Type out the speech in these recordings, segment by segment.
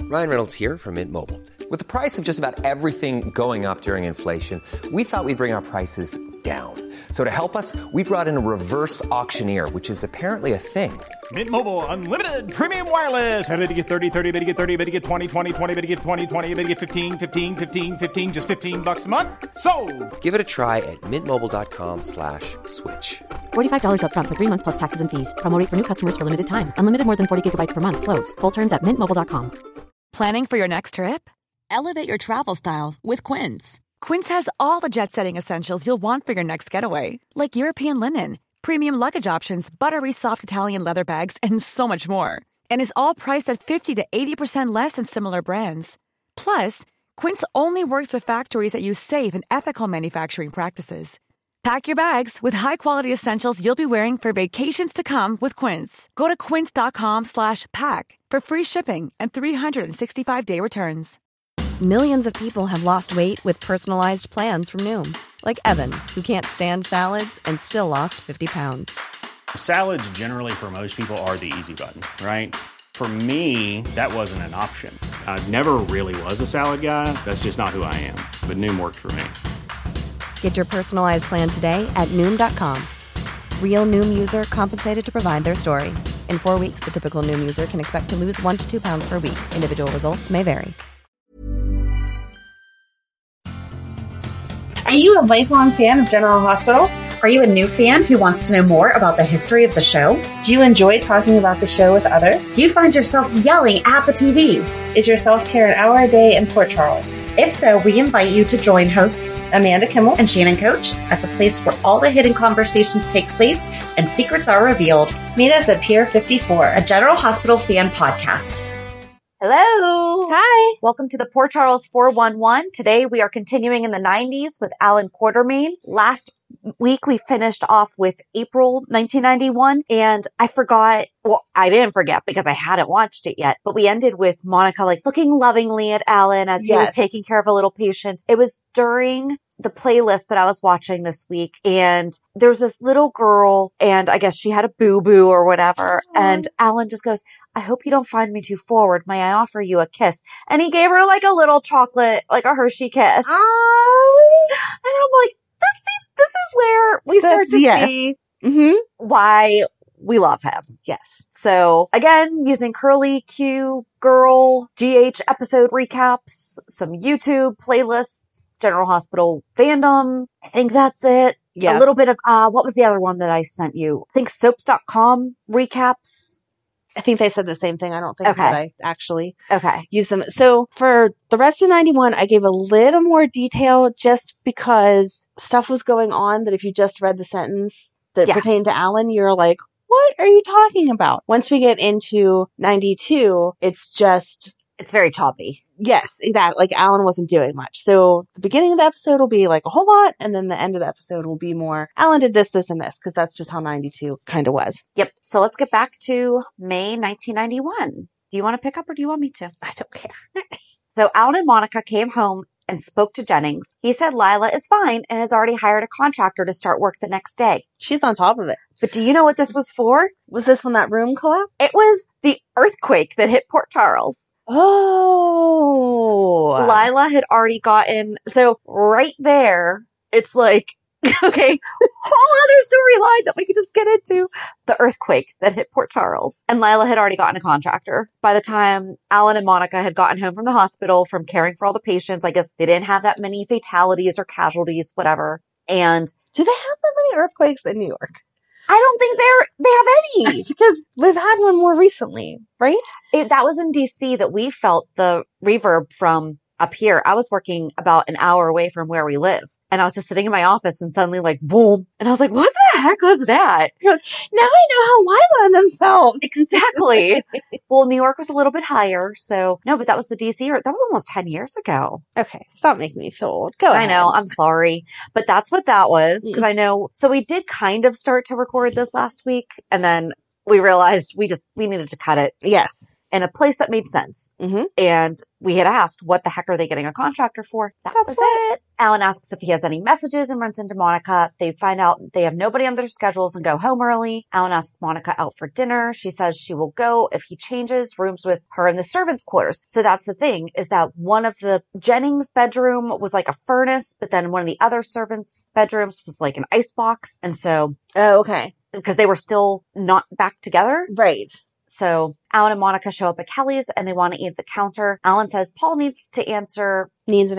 Ryan Reynolds here from Mint Mobile. With the price of just about everything going up during inflation, we thought we'd bring our prices down. So to help us, we brought in a reverse auctioneer, which is apparently a thing. Mint Mobile Unlimited Premium Wireless. How to get 30, 30, bit to get 30, bit to get 20, 20, 20, bit to get 20, 20, bit to get 15, 15, 15, 15, just $15 a month? Sold! Give it a try at mintmobile.com/switch. $45 up front for 3 months plus taxes and fees. Promo rate for new customers for limited time. Unlimited more than 40 gigabytes per month. Slows full terms at mintmobile.com. Planning for your next trip? Elevate your travel style with Quince. Quince has all the jet-setting essentials you'll want for your next getaway, like European linen, premium luggage options, buttery soft Italian leather bags, and so much more. And is all priced at 50 to 80% less than similar brands. Plus, Quince only works with factories that use safe and ethical manufacturing practices. Pack your bags with high-quality essentials you'll be wearing for vacations to come with Quince. Go to quince.com/pack for free shipping and 365-day returns. Millions of people have lost weight with personalized plans from Noom. Like Evan, who can't stand salads and still lost 50 pounds. Salads generally for most people are the easy button, right? For me, that wasn't an option. I never really was a salad guy. That's just not who I am. But Noom worked for me. Get your personalized plan today at Noom.com. Real Noom user compensated to provide their story. In 4 weeks, the typical Noom user can expect to lose 1 to 2 pounds per week. Individual results may vary. Are you a lifelong fan of General Hospital? Are you a new fan who wants to know more about the history of the show? Do you enjoy talking about the show with others? Do you find yourself yelling at the TV? Is your self-care an hour a day in Port Charles? If so, we invite you to join hosts Amanda Kimmel and Shannon Coach at the place where all the hidden conversations take place and secrets are revealed. Meet us at Pier 54, a General Hospital fan podcast. Hello. Hi. Welcome to the Port Charles 411. Today we are continuing in the 90s with Alan Quartermain. Last week we finished off with April 1991 and I forgot, well, I didn't forget because I hadn't watched it yet, but we ended with Monica like looking lovingly at Alan as he was taking care of a little patient. It was during the playlist that I was watching this week and there was this little girl and I guess she had a boo-boo or whatever. And Alan just goes, I hope you don't find me too forward. May I offer you a kiss? And he gave her like a little chocolate, like a Hershey kiss. And I'm like, this is where we start to see why we love him. Yes. So again, using Curly Q Girl GH episode recaps, some YouTube playlists, General Hospital fandom. I think that's it. Yeah. A little bit of, what was the other one that I sent you? I think soaps.com recaps. I think they said the same thing. I don't think that I actually use them. So for the rest of 91, I gave a little more detail just because stuff was going on that if you just read the sentence that pertained to Alan, you're like, what are you talking about? Once we get into 92, it's very choppy. Yes, exactly. Like Alan wasn't doing much. So the beginning of the episode will be like a whole lot. And then the end of the episode will be more, Alan did this, this, and this. Cause that's just how 92 kind of was. Yep. So let's get back to May 1991. Do you want to pick up or do you want me to? I don't care. So Alan and Monica came home and spoke to Jennings. He said Lila is fine and has already hired a contractor to start work the next day. She's on top of it. But do you know what this was for? Was this when that room collapsed? It was the earthquake that hit Port Charles. Oh. Lila had already gotten, so right there, it's like, okay, whole other storyline that we could just get into. The earthquake that hit Port Charles. And Lila had already gotten a contractor. By the time Alan and Monica had gotten home from the hospital from caring for all the patients, I guess they didn't have that many fatalities or casualties, whatever. And do they have that many earthquakes in New York? I don't think they have any. Because we've had one more recently, right? That was in DC that we felt the reverb from up here. I was working about an hour away from where we live. And I was just sitting in my office and suddenly like, boom. And I was like, what the heck was that? Now I know how Lila and them felt. Exactly. Well, New York was a little bit higher. So no, but that was the DC, that was almost 10 years ago. Okay. Stop making me feel old. Go ahead. I know. I'm sorry. But that's what that was. Because I know. So we did kind of start to record this last week. And then we realized we needed to cut it. Yes. in a place that made sense. Mm-hmm. And we had asked, what the heck are they getting a contractor for? That's it. Alan asks if he has any messages and runs into Monica. They find out they have nobody on their schedules and go home early. Alan asks Monica out for dinner. She says she will go if he changes rooms with her in the servants' quarters. So that's the thing, is that one of the Jennings' bedroom was like a furnace, but then one of the other servants' bedrooms was like an icebox. And so... Oh, okay. Because they were still not back together. Right. So Alan and Monica show up at Kelly's and they want to eat at the counter. Alan says Paul needs an answer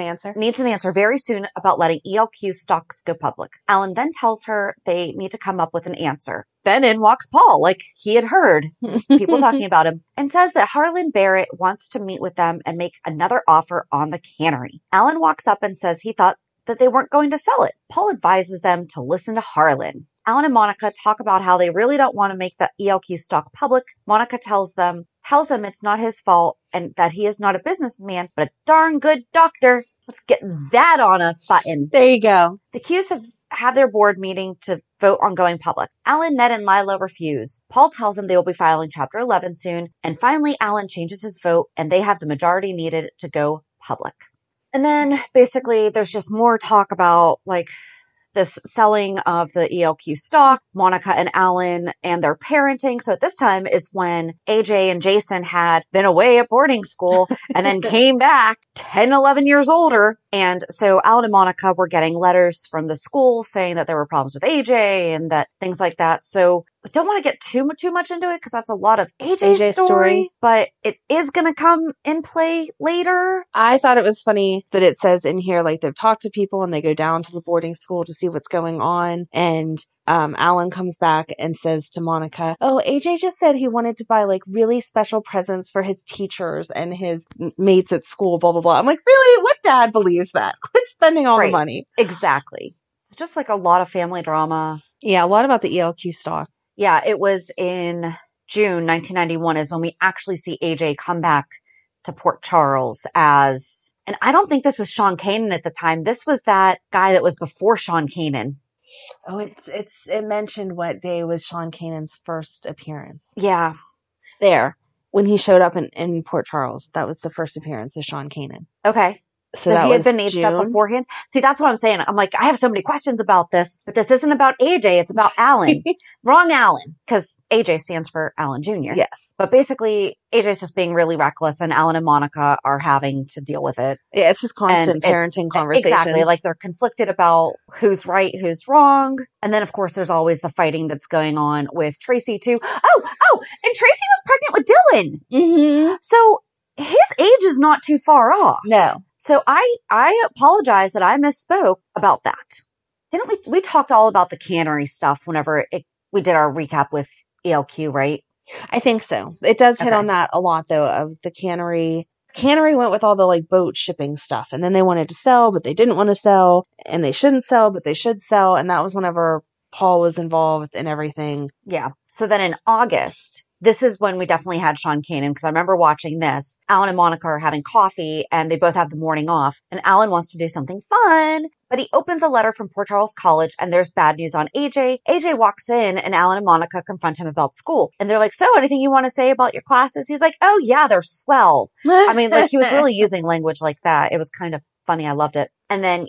very soon about letting ELQ stocks go public. Alan then tells her they need to come up with an answer. Then in walks Paul, like he had heard people talking about him, and says that Harlan Barrett wants to meet with them and make another offer on the cannery. Alan walks up and says he thought that they weren't going to sell it. Paul advises them to listen to Harlan. Alan and Monica talk about how they really don't want to make the ELQ stock public. Monica tells him it's not his fault and that he is not a businessman, but a darn good doctor. Let's get that on a button. There you go. The Q's have their board meeting to vote on going public. Alan, Ned, and Lila refuse. Paul tells them they will be filing Chapter 11 soon. And finally, Alan changes his vote and they have the majority needed to go public. And then basically there's just more talk about like this selling of the ELQ stock, Monica and Alan and their parenting. So at this time is when AJ and Jason had been away at boarding school and then came back 10, 11 years older. And so Alan and Monica were getting letters from the school saying that there were problems with AJ and that things like that. So I don't want to get too much into it because that's a lot of AJ's story, but it is going to come in play later. I thought it was funny that it says in here, like they've talked to people and they go down to the boarding school to see what's going on. And Alan comes back and says to Monica, oh, AJ just said he wanted to buy like really special presents for his teachers and his mates at school, blah, blah, blah. I'm like, really? What dad believes that? Quit spending all the money. Exactly. It's just like a lot of family drama. Yeah, a lot about the ELQ stock. Yeah, it was in June 1991 is when we actually see AJ come back to Port Charles as, and I don't think this was Sean Kanan at the time. This was that guy that was before Sean Kanan. Oh, it mentioned what day was Sean Kanan's first appearance. Yeah. There. When he showed up in Port Charles. That was the first appearance of Sean Kanan. Okay. So he had been aged up beforehand. See, that's what I'm saying. I'm like, I have so many questions about this, but this isn't about AJ. It's about Alan. Wrong Alan. Because AJ stands for Alan Jr. Yes. But basically, AJ's just being really reckless and Alan and Monica are having to deal with it. Yeah, it's just constant parenting conversations. Exactly. Like they're conflicted about who's right, who's wrong. And then, of course, there's always the fighting that's going on with Tracy, too. Oh, and Tracy was pregnant with Dylan. Mm-hmm. So his age is not too far off. No. So I apologize that I misspoke about that. Didn't we talked all about the cannery stuff whenever we did our recap with ELQ, right? I think so. It does hit on that a lot though, of the cannery. Cannery went with all the like boat shipping stuff and then they wanted to sell, but they didn't want to sell and they shouldn't sell, but they should sell. And that was whenever Paul was involved in everything. Yeah. So then in August, this is when we definitely had Sean Kanan because I remember watching this. Alan and Monica are having coffee and they both have the morning off and Alan wants to do something fun, but he opens a letter from Port Charles College and there's bad news on AJ. AJ walks in and Alan and Monica confront him about school and they're like, so anything you want to say about your classes? He's like, oh yeah, they're swell. I mean, like he was really using language like that. It was kind of funny. I loved it. And then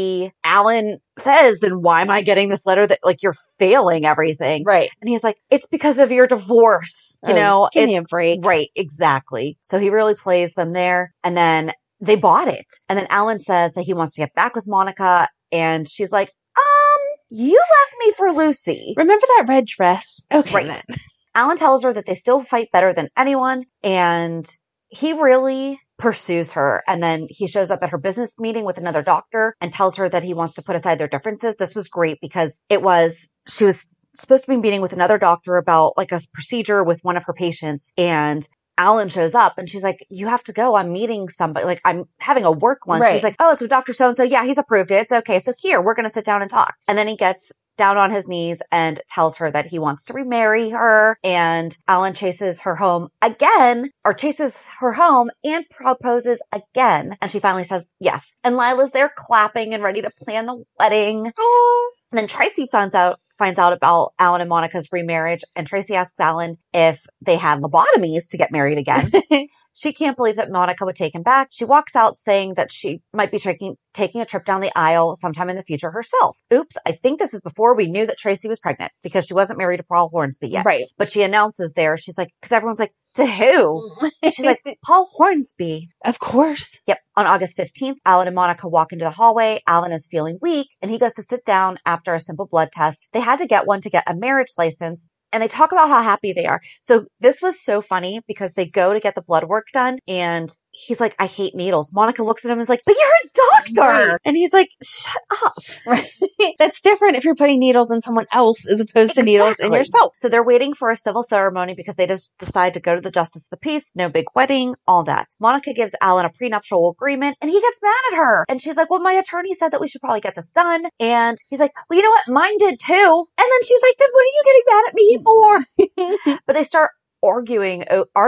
Alan says, then why am I getting this letter that like you're failing everything? Right. And he's like, it's because of your divorce. You know, give me a break. Right. Exactly. So he really plays them there. And then they bought it. And then Alan says that he wants to get back with Monica. And she's like, you left me for Lucy. Remember that red dress? Okay. Right. Then. Alan tells her that they still fight better than anyone. And he really pursues her. And then he shows up at her business meeting with another doctor and tells her that he wants to put aside their differences. This was great because she was supposed to be meeting with another doctor about like a procedure with one of her patients. And Alan shows up and she's like, you have to go. I'm meeting somebody. Like I'm having a work lunch. Right. He's like, oh, it's with Dr. So-and-so. Yeah, he's approved it. It's okay. So here, we're going to sit down and talk. And then he gets down on his knees and tells her that he wants to remarry her. And Alan chases her home again and proposes again. And she finally says yes. And Lila's there clapping and ready to plan the wedding. Aww. And then Tracy finds out finds out about Alan and Monica's remarriage, and Tracy asks Alan if they had lobotomies to get married again. She can't believe that Monica would take him back. She walks out saying that she might be taking a trip down the aisle sometime in the future herself. Oops, I think this is before we knew that Tracy was pregnant because she wasn't married to Paul Hornsby yet. Right. But she announces there, she's like, because everyone's like, to who? She's like, Paul Hornsby. Of course. Yep. On August 15th, Alan and Monica walk into the hallway. Alan is feeling weak and he goes to sit down after a simple blood test. They had to get one to get a marriage license. And they talk about how happy they are. So this was so funny because they go to get the blood work done and he's like, I hate needles. Monica looks at him and is like, but you're a doctor. Right. And he's like, shut up. Right. That's different if you're putting needles in someone else as opposed to needles in yourself. So they're waiting for a civil ceremony because they just decide to go to the Justice of the Peace. No big wedding, all that. Monica gives Alan a prenuptial agreement and he gets mad at her. And she's like, well, my attorney said that we should probably get this done. And he's like, well, you know what? Mine did too. And then she's like, then what are you getting mad at me for? But they start arguing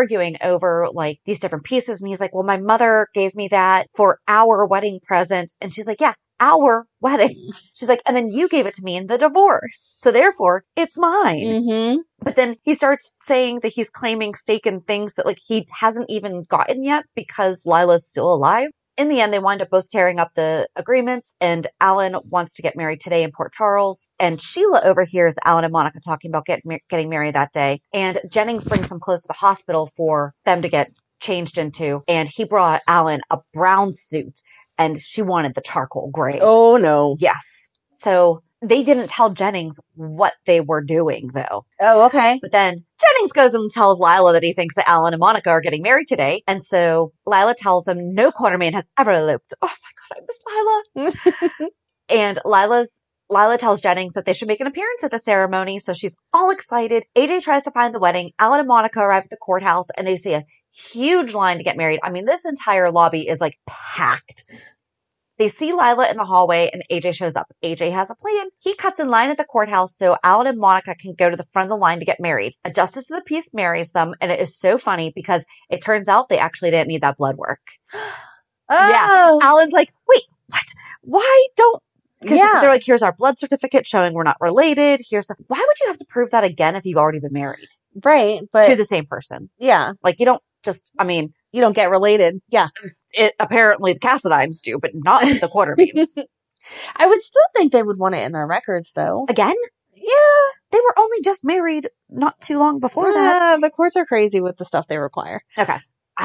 over like these different pieces. And he's like, well, my mother gave me that for our wedding present. And she's like, yeah, our wedding. She's like, and then you gave it to me in the divorce. So therefore it's mine. Mm-hmm. But then he starts saying that he's claiming stake in things that like he hasn't even gotten yet because Lila's still alive. In the end, they wind up both tearing up the agreements, and Alan wants to get married today in Port Charles. And Sheila overhears Alan and Monica talking about getting married that day. And Jennings brings them close to the hospital for them to get changed into. And he brought Alan a brown suit, and she wanted the charcoal gray. Oh, no. Yes. So they didn't tell Jennings what they were doing, though. Oh, okay. But then Jennings goes and tells Lila that he thinks that Alan and Monica are getting married today. And so Lila tells him no Quartermain has ever eloped. Oh my God, I miss Lila. And Lila tells Jennings that they should make an appearance at the ceremony. So she's all excited. AJ tries to find the wedding. Alan and Monica arrive at the courthouse and they see a huge line to get married. I mean, this entire lobby is like packed. They see Lila in the hallway and AJ shows up. AJ has a plan. He cuts in line at the courthouse so Alan and Monica can go to the front of the line to get married. A justice of the peace marries them, and it is so funny because it turns out they actually didn't need that blood work. Oh. Yeah. Alan's like, wait, what? Why don't... Because they're like, here's our blood certificate showing we're not related. Why would you have to prove that again if you've already been married? Right. But to the same person. Yeah. Like, you don't just, I mean... You don't get related. Yeah. Apparently the Cassidines do, but not the Quartermains. I would still think they would want it in their records, though. Again? Yeah. They were only just married not too long before that. The courts are crazy with the stuff they require. Okay.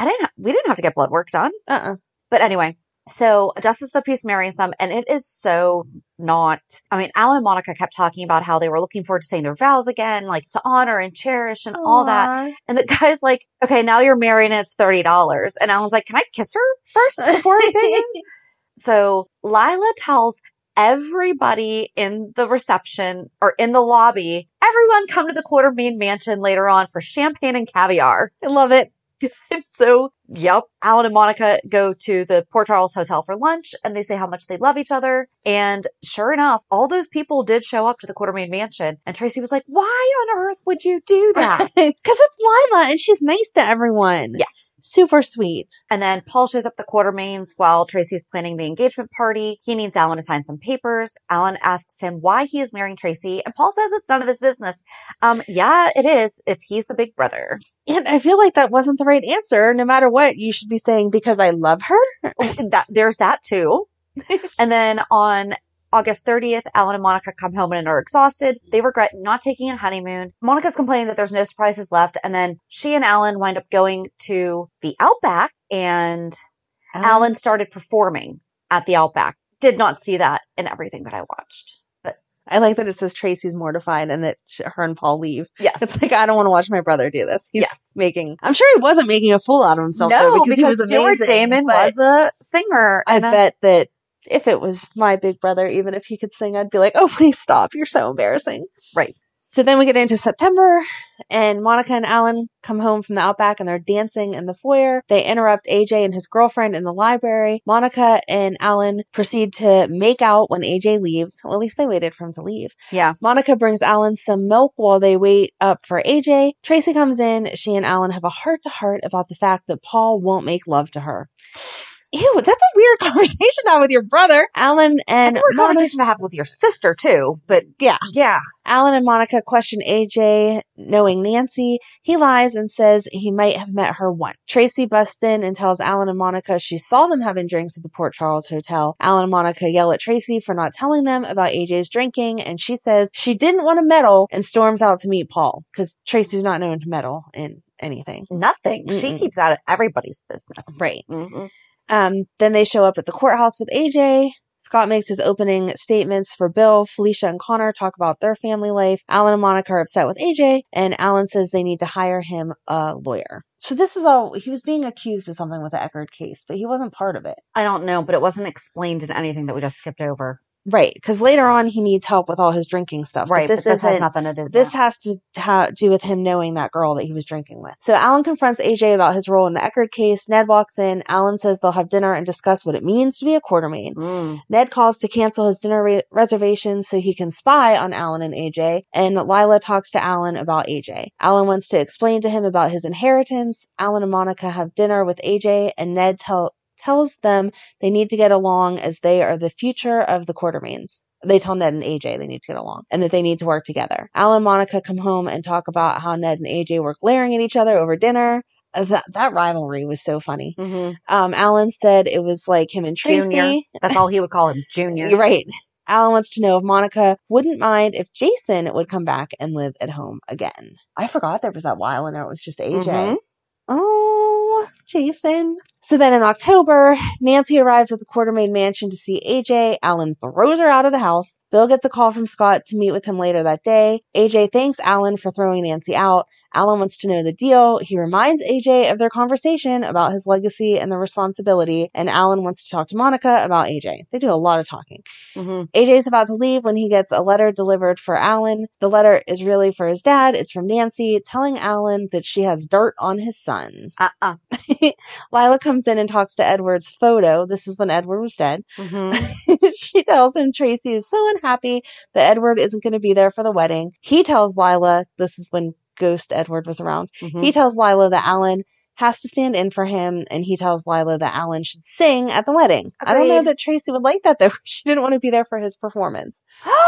We didn't have to get blood work done. But anyway, so Justice of the Peace marries them, and it is so not... I mean, Alan and Monica kept talking about how they were looking forward to saying their vows again, like to honor and cherish and all that. And the guy's like, okay, now you're married and it's $30. And Alan's like, can I kiss her first before I pay you? So Lila tells everybody in the reception or in the lobby, everyone come to the Quartermain mansion later on for champagne and caviar. I love it. And so, yep, Alan and Monica go to the Port Charles Hotel for lunch and they say how much they love each other. And sure enough, all those people did show up to the Quartermain mansion. And Tracy was like, why on earth would you do that? Because it's Lila and she's nice to everyone. Yes. Super sweet. And then Paul shows up at the Quartermains while Tracy's planning the engagement party. He needs Alan to sign some papers. Alan asks him why he is marrying Tracy. And Paul says it's none of his business. Yeah, it is if he's the big brother. And I feel like that wasn't the right answer. No matter what, you should be saying because I love her. There's that too. And then on August 30th, Alan and Monica come home and are exhausted. They regret not taking a honeymoon. Monica's complaining that there's no surprises left. And then she and Alan wind up going to the Outback and Alan started performing at the Outback. Did not see that in everything that I watched. But I like that it says Tracy's mortified and that her and Paul leave. Yes. It's like, I don't want to watch my brother do this. He's yes. I'm sure he wasn't making a fool out of himself. No, though, because he was Stuart amazing, Damon was a singer. I bet that if it was my big brother, even if he could sing, I'd be like, oh, please stop. You're so embarrassing. Right. So then we get into September and Monica and Alan come home from the Outback and they're dancing in the foyer. They interrupt AJ and his girlfriend in the library. Monica and Alan proceed to make out when AJ leaves. Well, at least they waited for him to leave. Yeah. Monica brings Alan some milk while they wait up for AJ. Tracy comes in. She and Alan have a heart-to-heart about the fact that Paul won't make love to her. Ew, that's a weird conversation to have with your brother. Alan and It's a weird conversation to have with your sister, too. But yeah. yeah. Alan and Monica question AJ, knowing Nancy. He lies and says he might have met her once. Tracy busts in and tells Alan and Monica she saw them having drinks at the Port Charles Hotel. Alan and Monica yell at Tracy for not telling them about AJ's drinking, and she says she didn't want to meddle and storms out to meet Paul, because Tracy's not known to meddle in anything. Nothing. Mm-mm. She keeps out of everybody's business. Right. Then they show up at the courthouse with AJ. Scott makes his opening statements for Bill. Felicia and Connor talk about their family life. Alan and Monica are upset with AJ, and Alan says they need to hire him a lawyer. So this was all, he was being accused of something with the Eckerd case, but he wasn't part of it. I don't know, but it wasn't explained in anything that we just skipped over. Right, because later on he needs help with all his drinking stuff. Right, but this has nothing to do with This has to do with him knowing that girl that he was drinking with. So Alan confronts AJ about his role in the Eckerd case. Ned walks in. Alan says they'll have dinner and discuss what it means to be a Quartermain. Ned calls to cancel his dinner reservation so he can spy on Alan and AJ, and Lila talks to Alan about AJ. Alan wants to explain to him about his inheritance. Alan and Monica have dinner with AJ, and Ned tells them they need to get along as they are the future of the Quartermains. They tell Ned and AJ they need to get along and that they need to work together. Alan and Monica come home and talk about how Ned and AJ were glaring at each other over dinner. That rivalry was so funny. Alan said it was like him and Tracy. Junior. That's all he would call him, Junior. You're right. Alan wants to know if Monica wouldn't mind if Jason would come back and live at home again. I forgot there was that while when there was just AJ. Oh, Jason. So then in October, Nancy arrives at the Quartermain mansion to see AJ. Alan throws her out of the house. Bill gets a call from Scott to meet with him later that day. AJ thanks Alan for throwing Nancy out. Alan wants to know the deal. He reminds AJ of their conversation about his legacy and the responsibility, and Alan wants to talk to Monica about AJ. They do a lot of talking. AJ's about to leave when he gets a letter delivered for Alan. The letter is really for his dad. It's from Nancy telling Alan that she has dirt on his son. Lila comes in and talks to Edward's photo. This is when Edward was dead. She tells him Tracy is so unhappy that Edward isn't going to be there for the wedding. He tells Lila, this is when Ghost Edward was around. He tells Lila that Alan has to stand in for him, and he tells Lila that Alan should sing at the wedding. Agreed. I don't know that Tracy would like that, though. She didn't want to be there for his performance.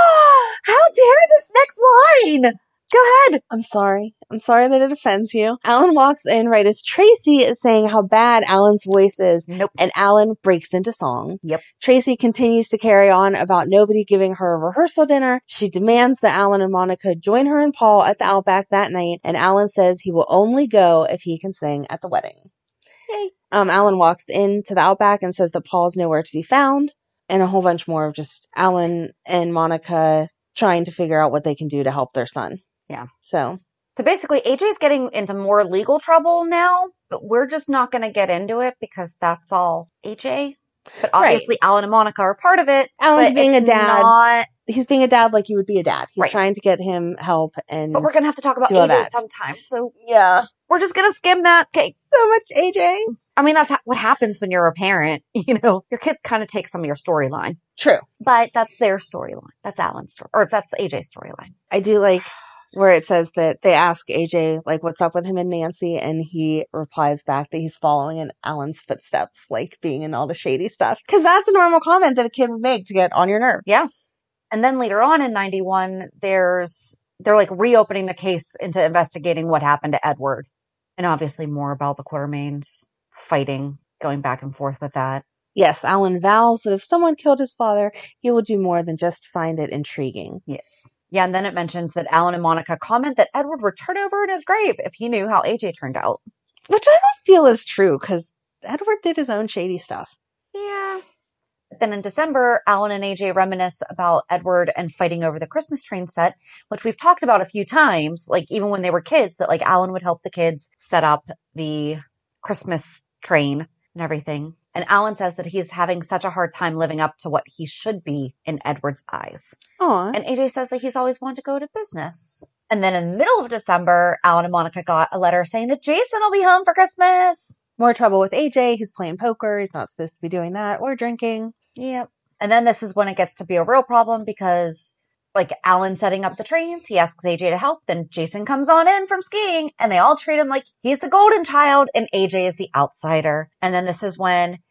How dare this next line! Go ahead. I'm sorry. I'm sorry that it offends you. Alan walks in right as Tracy is saying how bad Alan's voice is. And Alan breaks into song. Tracy continues to carry on about nobody giving her a rehearsal dinner. She demands that Alan and Monica join her and Paul at the Outback that night. And Alan says he will only go if he can sing at the wedding. Yay. Alan walks into the Outback and says that Paul's nowhere to be found. And a whole bunch more of just Alan and Monica trying to figure out what they can do to help their son. Yeah. So basically AJ's getting into more legal trouble now, but we're just not going to get into it because that's all AJ. But obviously Alan and Monica are part of it. Alan's being a dad. He's being a dad like you would be a dad. He's trying to get him help. But we're going to have to talk about AJ sometime. So yeah, we're just going to skim that. Okay. So much AJ. I mean, that's what happens when you're a parent. You know, your kids kind of take some of your storyline. True. But that's their storyline. That's Alan's story. Or that's AJ's storyline. I do like where it says that they ask AJ, like, what's up with him and Nancy, and he replies back that he's following in Alan's footsteps, like, being in all the shady stuff. Because that's a normal comment that a kid would make to get on your nerve. Yeah. And then later on in 91, they're, like, reopening the case into investigating what happened to Edward. And obviously more about the Quartermains fighting, going back and forth with that. Yes, Alan vows that if someone killed his father, he will do more than just find it intriguing. Yes. Yeah, and then it mentions that Alan and Monica comment that Edward would turn over in his grave if he knew how AJ turned out. Which I don't feel is true, because Edward did his own shady stuff. Yeah. But then in December, Alan and AJ reminisce about Edward and fighting over the Christmas train set, which we've talked about a few times, like even when they were kids, that like Alan would help the kids set up the Christmas train and everything. And Alan says that he's having such a hard time living up to what he should be in Edward's eyes. Aww. And AJ says that he's always wanted to go to business. And then in the middle of December, Alan and Monica got a letter saying that Jason will be home for Christmas. More trouble with AJ. He's playing poker. He's not supposed to be doing that or drinking. Yep. And then this is when it gets to be a real problem because like Alan setting up the trains, he asks AJ to help. Then Jason comes on in from skiing and they all treat him like he's the golden child and AJ is the outsider. And then this is when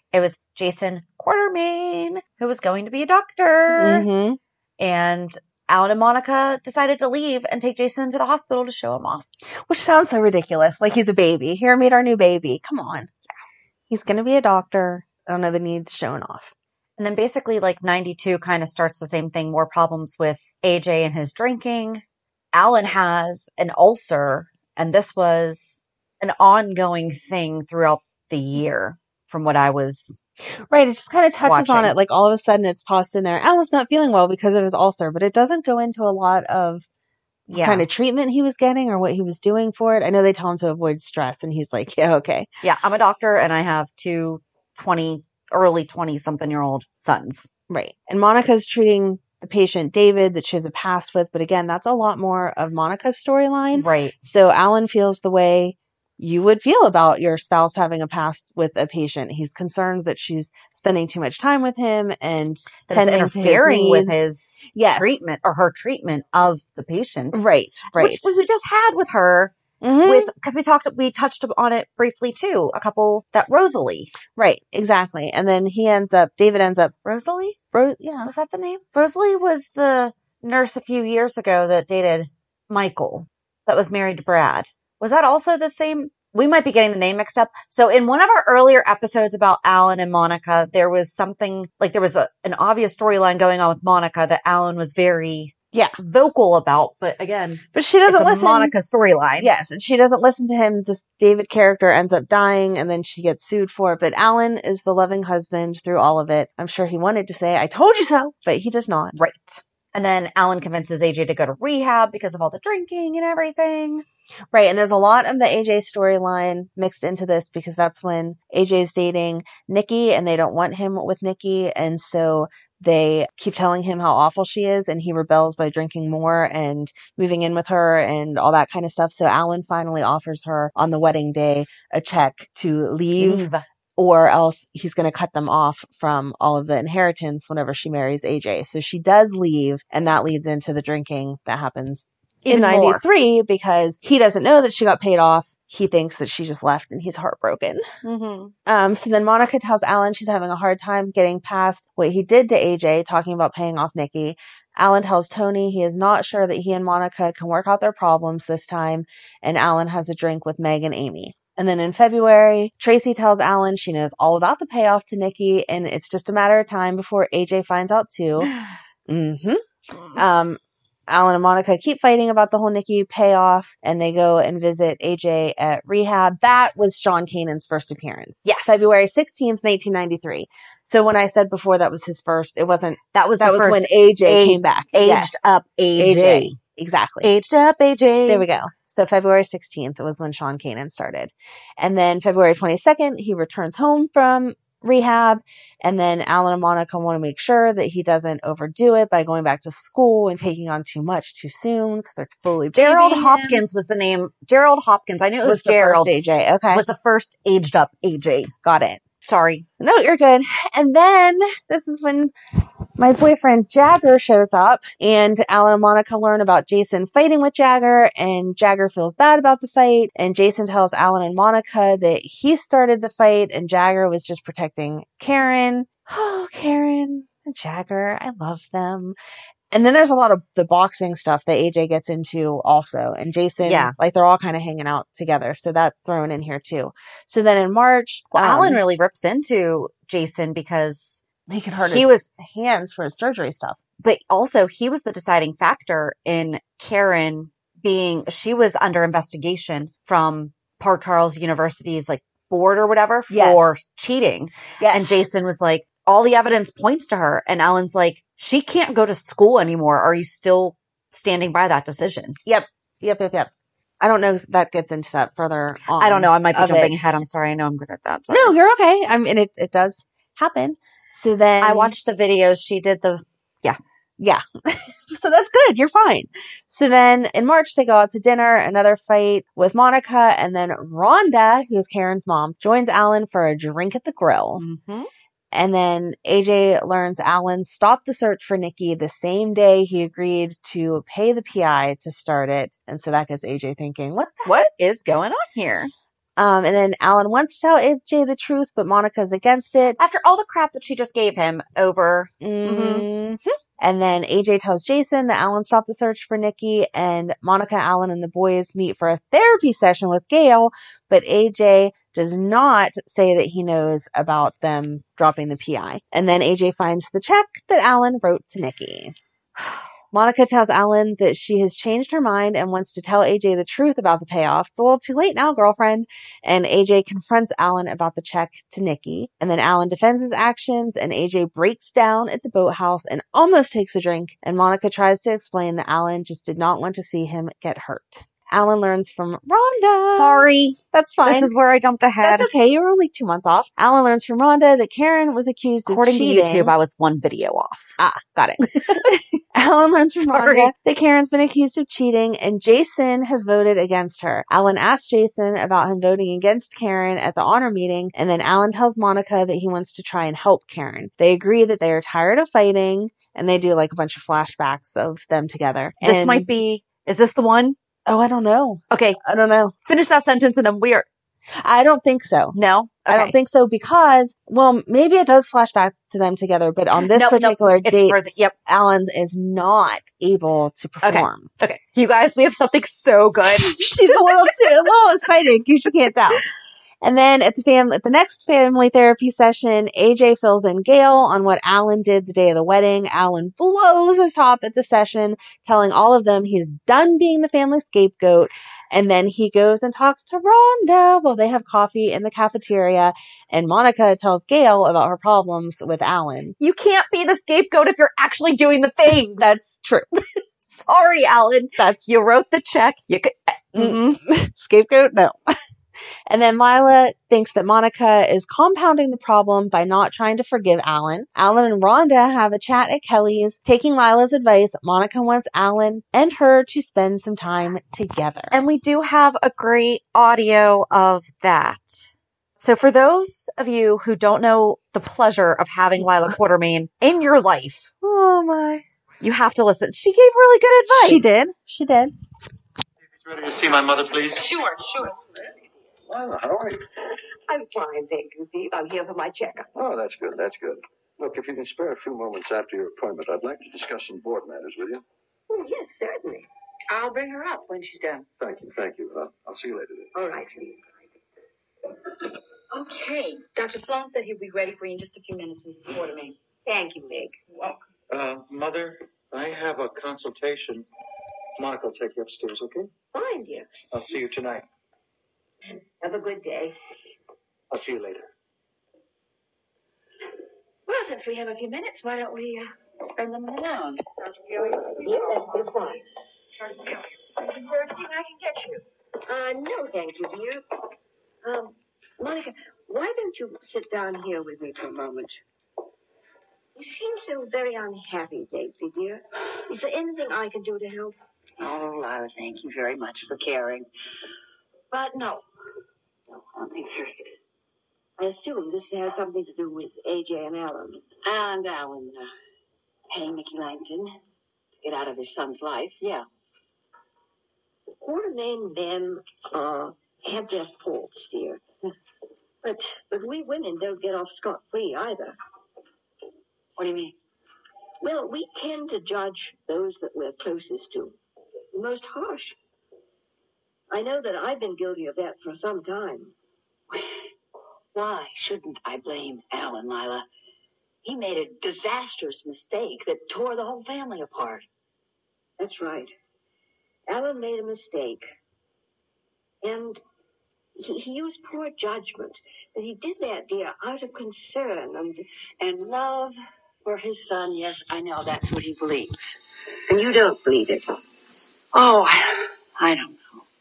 It was Jason Quartermain, who was going to be a doctor. Mm-hmm. And Alan and Monica decided to leave and take Jason to the hospital to show him off. Which sounds so ridiculous. Like he's a baby. Here, meet our new baby. Come on. Yeah. He's going to be a doctor. I don't know the need showing off. And then basically like 92 kind of starts the same thing. More problems with AJ and his drinking. Alan has an ulcer, and this was an ongoing thing throughout the year from what I was Right, it just kind of touches on watching. it. Like all of a sudden it's tossed in there. Alan's not feeling well because of his ulcer, but it doesn't go into a lot of kind of treatment he was getting or what he was doing for it. I know they tell him to avoid stress, and he's like, yeah, okay. Yeah, I'm a doctor, and I have two early 20-something-year-old sons. Right. And Monica's treating the patient, David, that she has a past with. But again, that's a lot more of Monica's storyline. Right. So Alan feels the way you would feel about your spouse having a past with a patient. He's concerned that she's spending too much time with him and That it's interfering with his Yes. treatment or her treatment of the patient. Right. Which we just had with her. Mhm. Because we touched on it briefly too. A couple that Rosalie. Right, exactly. And then David ends up, Rosalie? yeah. Was that the name? Rosalie was the nurse a few years ago that dated Michael, that was married to Brad. Was that also the same? We might be getting the name mixed up. So in one of our earlier episodes about Alan and Monica, there was something, like there was an obvious storyline going on with Monica that Alan was very vocal about. But again, But she doesn't it's listen. a Monica storyline. Yes, and she doesn't listen to him. This David character ends up dying, and then she gets sued for it. But Alan is the loving husband through all of it. I'm sure he wanted to say, I told you so, but he does not. Right. And then Alan convinces AJ to go to rehab because of all the drinking and everything. Right, and there's a lot of the AJ storyline mixed into this because that's when AJ's dating Nikki, and they don't want him with Nikki, and so they keep telling him how awful she is, and he rebels by drinking more and moving in with her and all that kind of stuff. So Alan finally offers her on the wedding day a check to leave. Or else he's going to cut them off from all of the inheritance whenever she marries AJ. So she does leave, and that leads into the drinking that happens in 93 because he doesn't know that she got paid off. He thinks that she just left, and he's heartbroken. Mm-hmm. So then Monica tells Alan she's having a hard time getting past what he did to AJ, talking about paying off Nikki. Alan tells Tony he is not sure that he and Monica can work out their problems this time, and Alan has a drink with Meg and Amy. And then in February, Tracy tells Alan she knows all about the payoff to Nikki, and it's just a matter of time before AJ finds out too. Alan and Monica keep fighting about the whole Nikki payoff, and they go and visit AJ at rehab. That was Sean Kanan's first appearance. Yes. February 16th, 1993. So when I said before that was his first, it wasn't. That was when AJ came back. Aged up AJ. Exactly. Aged up AJ. There we go. So February 16th was when Sean Kanan started. And then February 22nd, he returns home from rehab. And then Alan and Monica want to make sure that he doesn't overdo it by going back to school and taking on too much too soon because they're totally Gerald babying him. Hopkins was the name. Gerald Hopkins. I knew it was Gerald. The first AJ. Okay. Was the first aged up AJ. Got it. Sorry. No, you're good. And then this is when my boyfriend Jagger shows up, and Alan and Monica learn about Jason fighting with Jagger, and Jagger feels bad about the fight, and Jason tells Alan and Monica that he started the fight and Jagger was just protecting Karen. Oh, Karen and Jagger. I love them. And then there's a lot of the boxing stuff that AJ gets into also. And Jason, like they're all kind of hanging out together. So that's thrown in here too. So then in March. Well, Alan really rips into Jason because he could hurt his hands for his surgery stuff. But also he was the deciding factor in Karen she was under investigation from Park Charles University's like board or whatever for cheating. Yes. And Jason was like, all the evidence points to her. And Alan's like, she can't go to school anymore. Are you still standing by that decision? Yep. I don't know if that gets into that further on. I don't know. I might be jumping ahead. I'm sorry. I know I'm good at that. Sorry. No, you're okay. I mean, it does happen. So then I watched the videos. She did Yeah. So that's good. You're fine. So then in March, they go out to dinner, another fight with Monica, and then Rhonda, who is Karen's mom, joins Alan for a drink at the grill. Mm-hmm. And then AJ learns Alan stopped the search for Nikki the same day he agreed to pay the PI to start it. And so that gets AJ thinking, what is going on here? And then Alan wants to tell AJ the truth, but Monica's against it. After all the crap that she just gave him over. Mm-hmm. And then AJ tells Jason that Alan stopped the search for Nikki, and Monica, Alan, and the boys meet for a therapy session with Gail, but AJ does not say that he knows about them dropping the PI. And then AJ finds the check that Alan wrote to Nikki. Monica tells Alan that she has changed her mind and wants to tell AJ the truth about the payoff. It's a little too late now, girlfriend. And AJ confronts Alan about the check to Nikki. And then Alan defends his actions, and AJ breaks down at the boathouse and almost takes a drink. And Monica tries to explain that Alan just did not want to see him get hurt. Alan learns from Rhonda. Sorry. That's fine. This is where I jumped ahead. That's okay. You were only 2 months off. Alan learns from Rhonda that Karen was accused of cheating. According to YouTube, I was 1 video off. Got it. Alan learns from Rhonda that Karen's been accused of cheating, and Jason has voted against her. Alan asks Jason about him voting against Karen at the honor meeting, and then Alan tells Monica that he wants to try and help Karen. They agree that they are tired of fighting, and they do like a bunch of flashbacks of them together. This might be... Is this the one? Oh, I don't know. Okay. I don't know. Finish that sentence and then we're... I don't think so. No? Okay. I don't think so because, well, maybe it does flash back to them together, but on this particular date, Alan is not able to perform. Okay. You guys, we have something so good. She's a little excited. You can't tell. And then at the next family therapy session, AJ fills in Gail on what Alan did the day of the wedding. Alan blows his top at the session, telling all of them he's done being the family scapegoat. And then he goes and talks to Rhonda while they have coffee in the cafeteria. And Monica tells Gail about her problems with Alan. You can't be the scapegoat if you're actually doing the things. That's true. Sorry, Alan. You wrote the check. You could... Scapegoat? No. And then Lila thinks that Monica is compounding the problem by not trying to forgive Alan. Alan and Rhonda have a chat at Kelly's. Taking Lila's advice, Monica wants Alan and her to spend some time together. And we do have a great audio of that. So for those of you who don't know the pleasure of having Lila Quartermain in your life, oh my, you have to listen. She gave really good advice. She did. Ready to see my mother, please? Sure. Well, how are you? I'm fine, thank you, Steve. I'm here for my checkup. Oh, that's good. Look, if you can spare a few moments after your appointment, I'd like to discuss some board matters with you. Oh, yes, certainly. I'll bring her up when she's done. Thank you. I'll see you later then. All right. Okay. Dr. Sloan said he'll be ready for you in just a few minutes, Mrs. Quartermain. Thank you, Meg. Welcome. Mother, I have a consultation. Monica will take you upstairs, okay? Fine, dear. I'll see you tonight. Have a good day. I'll see you later. Well, since we have a few minutes, why don't we spend them alone? Yes, that's fine. Is there anything I can get you? No, thank you, dear. Monica, why don't you sit down here with me for a moment? You seem so very unhappy lately, dear. Is there anything I can do to help? Oh, Lyra, thank you very much for caring. But no, I'll be serious. I assume this has something to do with AJ and Alan. And Alan paying Nicky Langton to get out of his son's life, yeah. The Quartermain men have their faults, dear. But we women don't get off scot-free either. What do you mean? Well, we tend to judge those that we're closest to the most harsh. I know that I've been guilty of that for some time. Why shouldn't I blame Alan, Lila? He made a disastrous mistake that tore the whole family apart. That's right. Alan made a mistake. And he used poor judgment. But he did that, dear, out of concern and love for his son. Yes, I know that's what he believes. And you don't believe it. Oh, I don't know.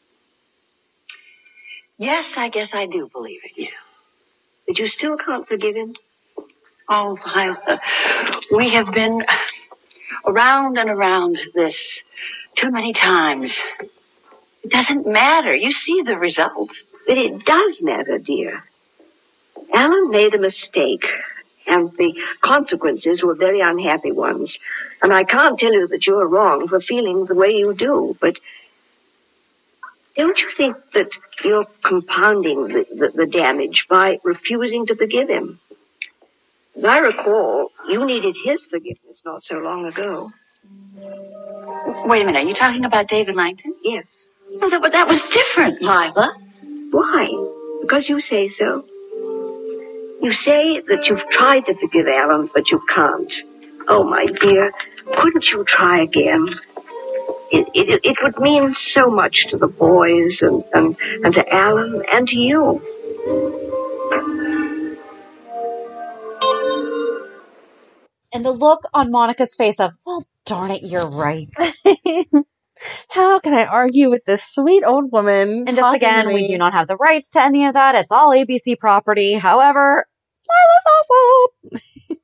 Yes, I guess I do believe it, yeah. But you still can't forgive him? Oh, we have been around and around this too many times. It doesn't matter. You see the results. But it does matter, dear. Alan made a mistake, and the consequences were very unhappy ones. And I can't tell you that you're wrong for feeling the way you do, but Don't you think that you're compounding the damage by refusing to forgive him? As I recall, you needed his forgiveness not so long ago. Wait a minute, are you talking about David Langton? Yes. Oh, but that was different, Lila. Why? Because you say so. You say that you've tried to forgive Alan, but you can't. Oh, my dear, couldn't you try again? It would mean so much to the boys and to Alan and to you. And the look on Monica's face of, well, darn it, you're right. How can I argue with this sweet old woman? And just again, we do not have the rights to any of that. It's all ABC property. However, Lila's awesome.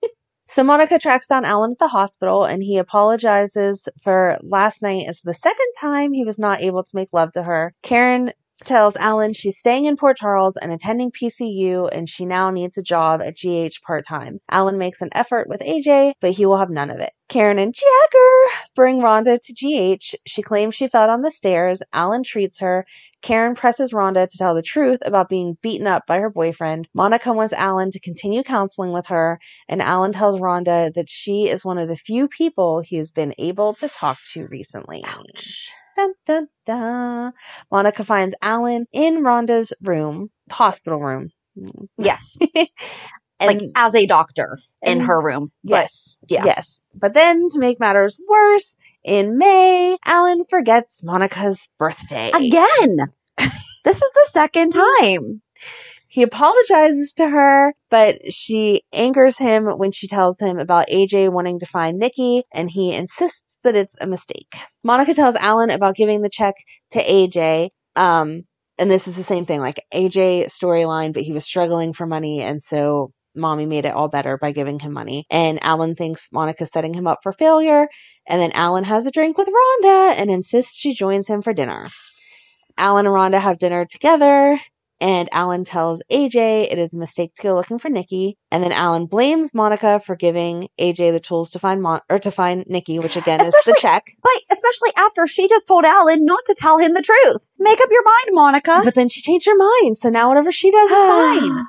So Monica tracks down Alan at the hospital, and he apologizes for last night as the second time he was not able to make love to her. Karen tells Alan she's staying in Port Charles and attending PCU, and she now needs a job at GH part-time. Alan makes an effort with AJ, but he will have none of it. Karen and Jagger bring Rhonda to GH. She claims she fell down the stairs. Alan treats her. Karen presses Rhonda to tell the truth about being beaten up by her boyfriend. Monica wants Alan to continue counseling with her, and Alan tells Rhonda that she is one of the few people he has been able to talk to recently. Ouch. Dun, dun, dun. Monica finds Alan in Rhonda's room, hospital room. Yes. And, like as a doctor in her room. Yes. But, yeah. Yes. But then to make matters worse, in May, Alan forgets Monica's birthday. Again. This is the second time. He apologizes to her, but she angers him when she tells him about AJ wanting to find Nikki, and he insists that it's a mistake. Monica tells Alan about giving the check to AJ, and this is the same thing, like AJ storyline, but he was struggling for money, and so Mommy made it all better by giving him money. And Alan thinks Monica's setting him up for failure, and then Alan has a drink with Rhonda and insists she joins him for dinner. Alan and Rhonda have dinner together, and Alan tells AJ it is a mistake to go looking for Nikki, and then Alan blames Monica for giving AJ the tools to find Nikki, which again is the check. But especially after she just told Alan not to tell him the truth. Make up your mind, Monica. But then she changed her mind, so now whatever she does is fine.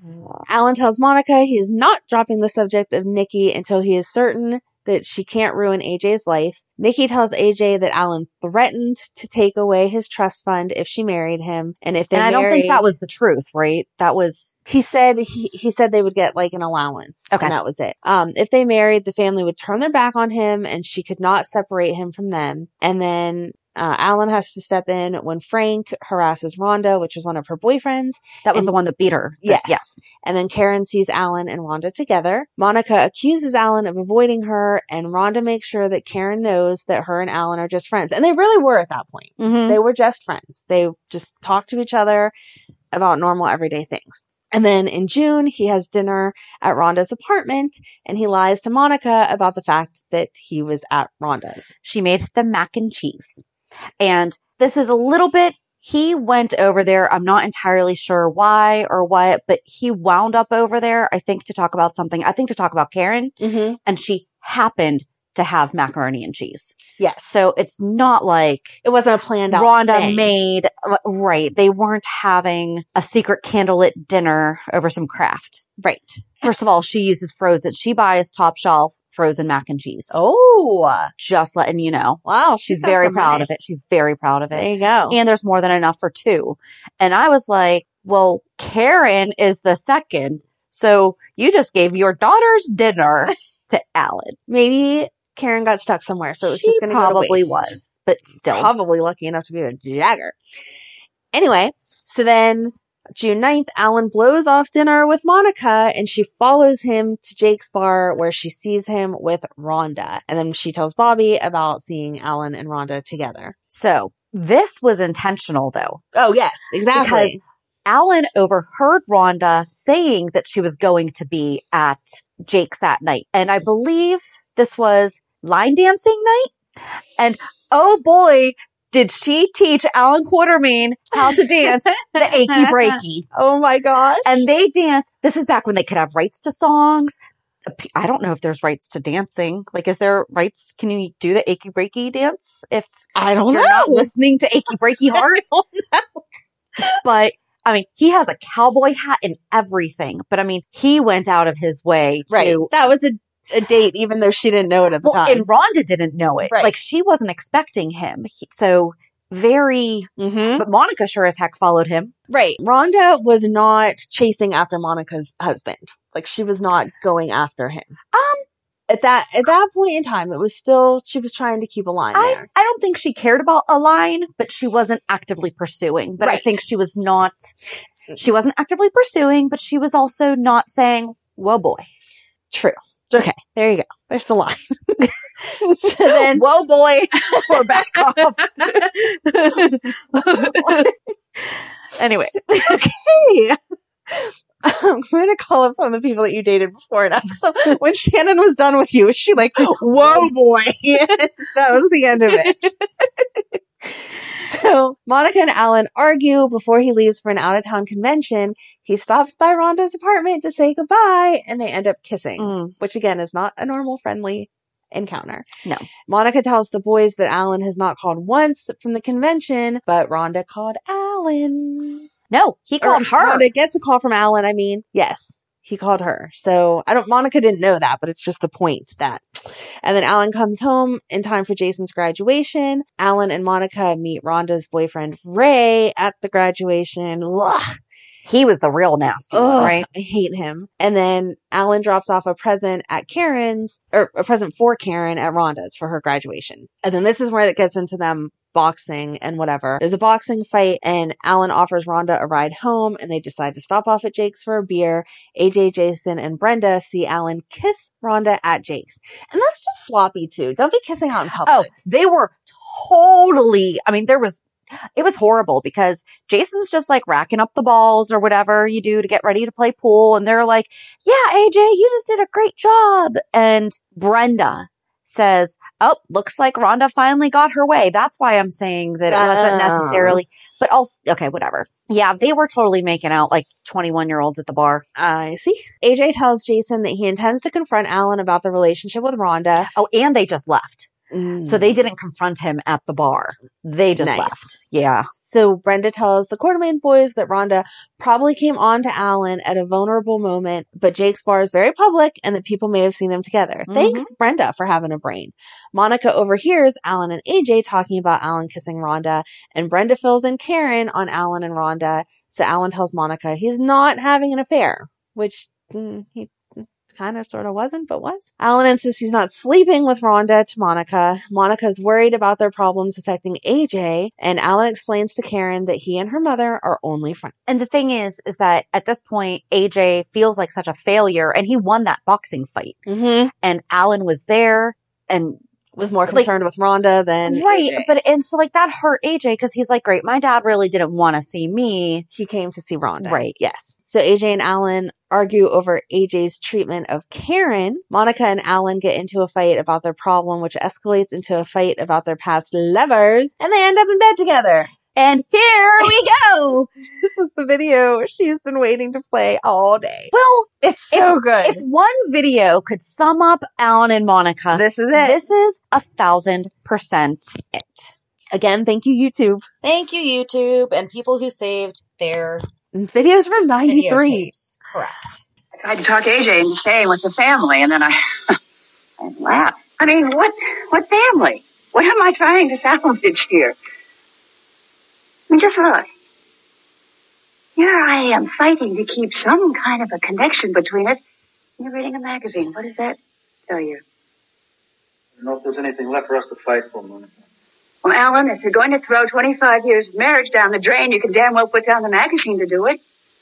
Alan tells Monica he is not dropping the subject of Nikki until he is certain that she can't ruin AJ's life. Nikki tells AJ that Alan threatened to take away his trust fund if she married him, and if they I don't think that was the truth, right? That was he said they would get like an allowance, okay, and that was it. If they married, the family would turn their back on him, and she could not separate him from them. And then Alan has to step in when Frank harasses Rhonda, which is one of her boyfriends. That was the one that beat her. Yes. And then Karen sees Alan and Rhonda together. Monica accuses Alan of avoiding her, and Rhonda makes sure that Karen knows that her and Alan are just friends. And they really were at that point. Mm-hmm. They were just friends. They just talked to each other about normal everyday things. And then in June, he has dinner at Rhonda's apartment, and he lies to Monica about the fact that he was at Rhonda's. She made the mac and cheese. And this is a little bit, he went over there. I'm not entirely sure why or what, but he wound up over there, I think, to talk about something. I think to talk about Karen. Mm-hmm. And she happened to have macaroni and cheese. Yes. So it's not like it wasn't a planned out Rhonda thing. made, right. They weren't having a secret candlelit dinner over some craft. Right. First of all, she uses frozen. She buys top shelf frozen mac and cheese. Oh, just letting you know. Wow. She's very proud of it. She's very proud of it. There you go. And there's more than enough for two. And I was like, well, Karen is the second. So you just gave your daughter's dinner to Alan. Maybe Karen got stuck somewhere. So it was just going to go to waste. Probably was, but still. Probably lucky enough to be a Jagger. Anyway, so then June 9th, Alan blows off dinner with Monica, and she follows him to Jake's bar where she sees him with Rhonda. And then she tells Bobby about seeing Alan and Rhonda together. So this was intentional, though. Oh, yes, exactly. Because Alan overheard Rhonda saying that she was going to be at Jake's that night. And I believe this was line dancing night. And oh boy, did she teach Alan Quartermain how to dance the Achy Breaky. Oh my gosh. And they danced. This is back when they could have rights to songs. I don't know if there's rights to dancing. Like, is there rights? Can you do the achy breaky dance if I don't you're know. not listening to Achy Breaky Heart? I don't know. But I mean, he has a cowboy hat and everything. But I mean, he went out of his way to. Right. That was a date, even though she didn't know it at the time. And Rhonda didn't know it. Right. Like, she wasn't expecting him. So very. Mm-hmm. But Monica sure as heck followed him. Right. Rhonda was not chasing after Monica's husband. Like, she was not going after him. At that point in time, it was still, she was trying to keep a line there. I don't think she cared about a line, but she wasn't actively pursuing. But I think she wasn't actively pursuing, but she was also not saying, whoa boy. True. Okay. There you go. There's the line. So then, whoa boy, we're back off. Anyway. Okay. I'm going to call up some of the people that you dated before and ask them, when Shannon was done with you, was she like, whoa boy? That was the end of it. So Monica and Alan argue before he leaves for an out-of-town convention. He stops by Rhonda's apartment to say goodbye, and they end up kissing, which again is not a normal friendly encounter. No. Monica tells the boys that Alan has not called once from the convention, but Rhonda called Alan. No, he called her. Rhonda gets a call from Alan. I mean, yes, he called her. So Monica didn't know that, but it's just the point that. And then Alan comes home in time for Jason's graduation. Alan and Monica meet Rhonda's boyfriend, Ray, at the graduation. Ugh. He was the real nasty one, right? I hate him. And then Alan drops off a present at a present for Karen at Rhonda's for her graduation. And then this is where it gets into them boxing and whatever. There's a boxing fight and Alan offers Rhonda a ride home and they decide to stop off at Jake's for a beer. AJ, Jason, and Brenda see Alan kiss Rhonda at Jake's. And that's just sloppy too. Don't be kissing out in public. Oh, they were totally, I mean, it was horrible because Jason's just like racking up the balls or whatever you do to get ready to play pool. And they're like, yeah, AJ, you just did a great job. And Brenda says, oh, looks like Rhonda finally got her way. That's why I'm saying that it wasn't necessarily, but also, okay, whatever. Yeah, they were totally making out like 21-year-olds at the bar. I see. AJ tells Jason that he intends to confront Alan about the relationship with Rhonda. Oh, and they just left. So they didn't confront him at the bar. They just left. Yeah. So Brenda tells the Quartermain boys that Rhonda probably came on to Alan at a vulnerable moment, but Jake's bar is very public and that people may have seen them together. Thanks, Brenda, for having a brain. Monica overhears Alan and AJ talking about Alan kissing Rhonda, and Brenda fills in Karen on Alan and Rhonda. So Alan tells Monica he's not having an affair, which he kind of sort of wasn't, but was. Alan insists he's not sleeping with Rhonda to Monica. Monica's worried about their problems affecting AJ, and Alan explains to Karen that he and her mother are only friends. And the thing is that at this point, AJ feels like such a failure, and he won that boxing fight. And Alan was there and was more concerned with Rhonda than AJ. But and so like that hurt AJ because he's like, great, my dad really didn't want to see me. He came to see Rhonda. Right. Yes. So AJ and Alan argue over AJ's treatment of Karen. Monica and Alan get into a fight about their problem, which escalates into a fight about their past lovers, and they end up in bed together. And here we go. This is the video she's been waiting to play all day. Well, it's so good. If one video could sum up Alan and Monica, this is it. This is 1,000% it. Again, thank you, YouTube. Thank you, YouTube, and people who saved their videos from 93. Correct. I tried to talk to AJ and stay with the family, and then I laughed. I mean, what family? What am I trying to salvage here? I mean, just look. Here I am fighting to keep some kind of a connection between us. You're reading a magazine. What does that tell you? I don't know if there's anything left for us to fight for, Monica. Well, Alan, if you're going to throw 25 years of marriage down the drain, you can damn well put down the magazine to do it.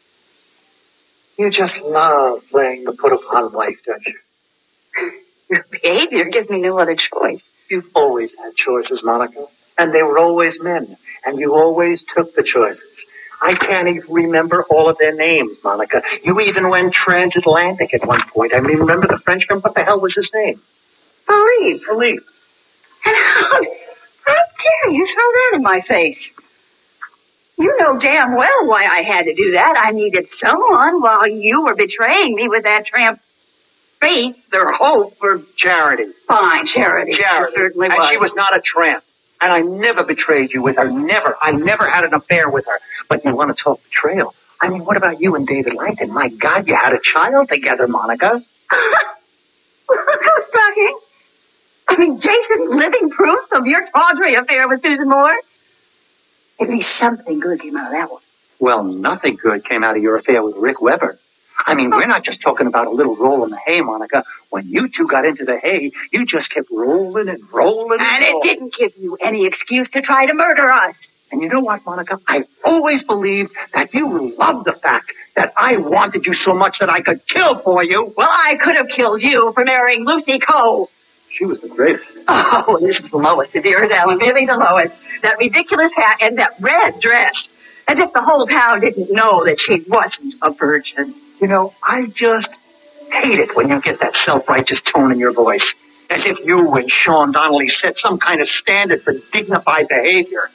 You just love playing the put-upon wife, don't you? Your behavior gives me no other choice. You've always had choices, Monica. And they were always men. And you always took the choices. I can't even remember all of their names, Monica. You even went transatlantic at one point. I mean, remember the Frenchman? What the hell was his name? Philippe. Philippe. And how dare you throw that in my face? You know damn well why I had to do that. I needed someone while you were betraying me with that tramp. faith or hope or Charity. fine charity. Charity. It certainly And was. she was not a tramp. And I never betrayed you with her. Never. I never had an affair with her. But you want to talk betrayal? I mean, what about you and David Langton? My God, you had a child together, Monica. Look how shocking. I mean, Jason's living proof of your tawdry affair with Susan Moore. At least something good came out of that one. Well, nothing good came out of your affair with Rick Weber. I mean, we're not just talking about a little roll in the hay, Monica. When you two got into the hay, you just kept rolling and rolling And it rolling. didn't give you any excuse to try to murder us. And you know what, Monica? I always believed that you loved the fact that I wanted you so much that I could kill for you. Well, I could have killed you for marrying Lucy Coe. She was the greatest. Oh, this is the lowest of yours, Alan. Really the lowest. That ridiculous hat and that red dress. As if the whole town didn't know that she wasn't a virgin. You know, I just hate it when you get that self-righteous tone in your voice. As if you and Sean Donnelly set some kind of standard for dignified behavior.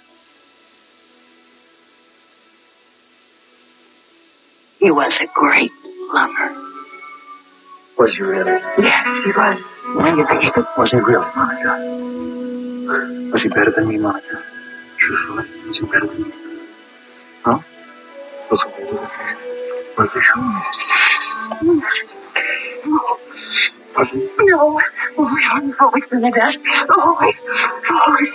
He was a great lover. Was he really? Yes, he was. When you think was he really, Monica? Was he better than me, Monica? Truthfully, was he better than me? Huh? Was he better than me? Was he sure? Was he? No. Oh, I've always been the best. Always. Always.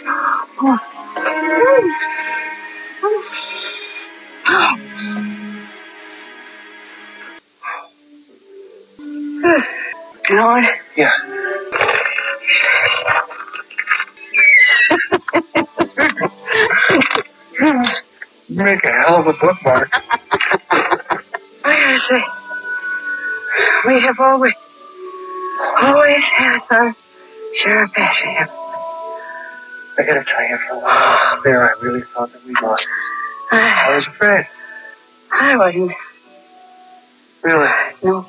Alan? Yeah. You make a hell of a bookmark. I gotta say, we have always had our share of passion. I gotta tell you, for a while there, I really thought that we lost. I was afraid. I wasn't. Really? No.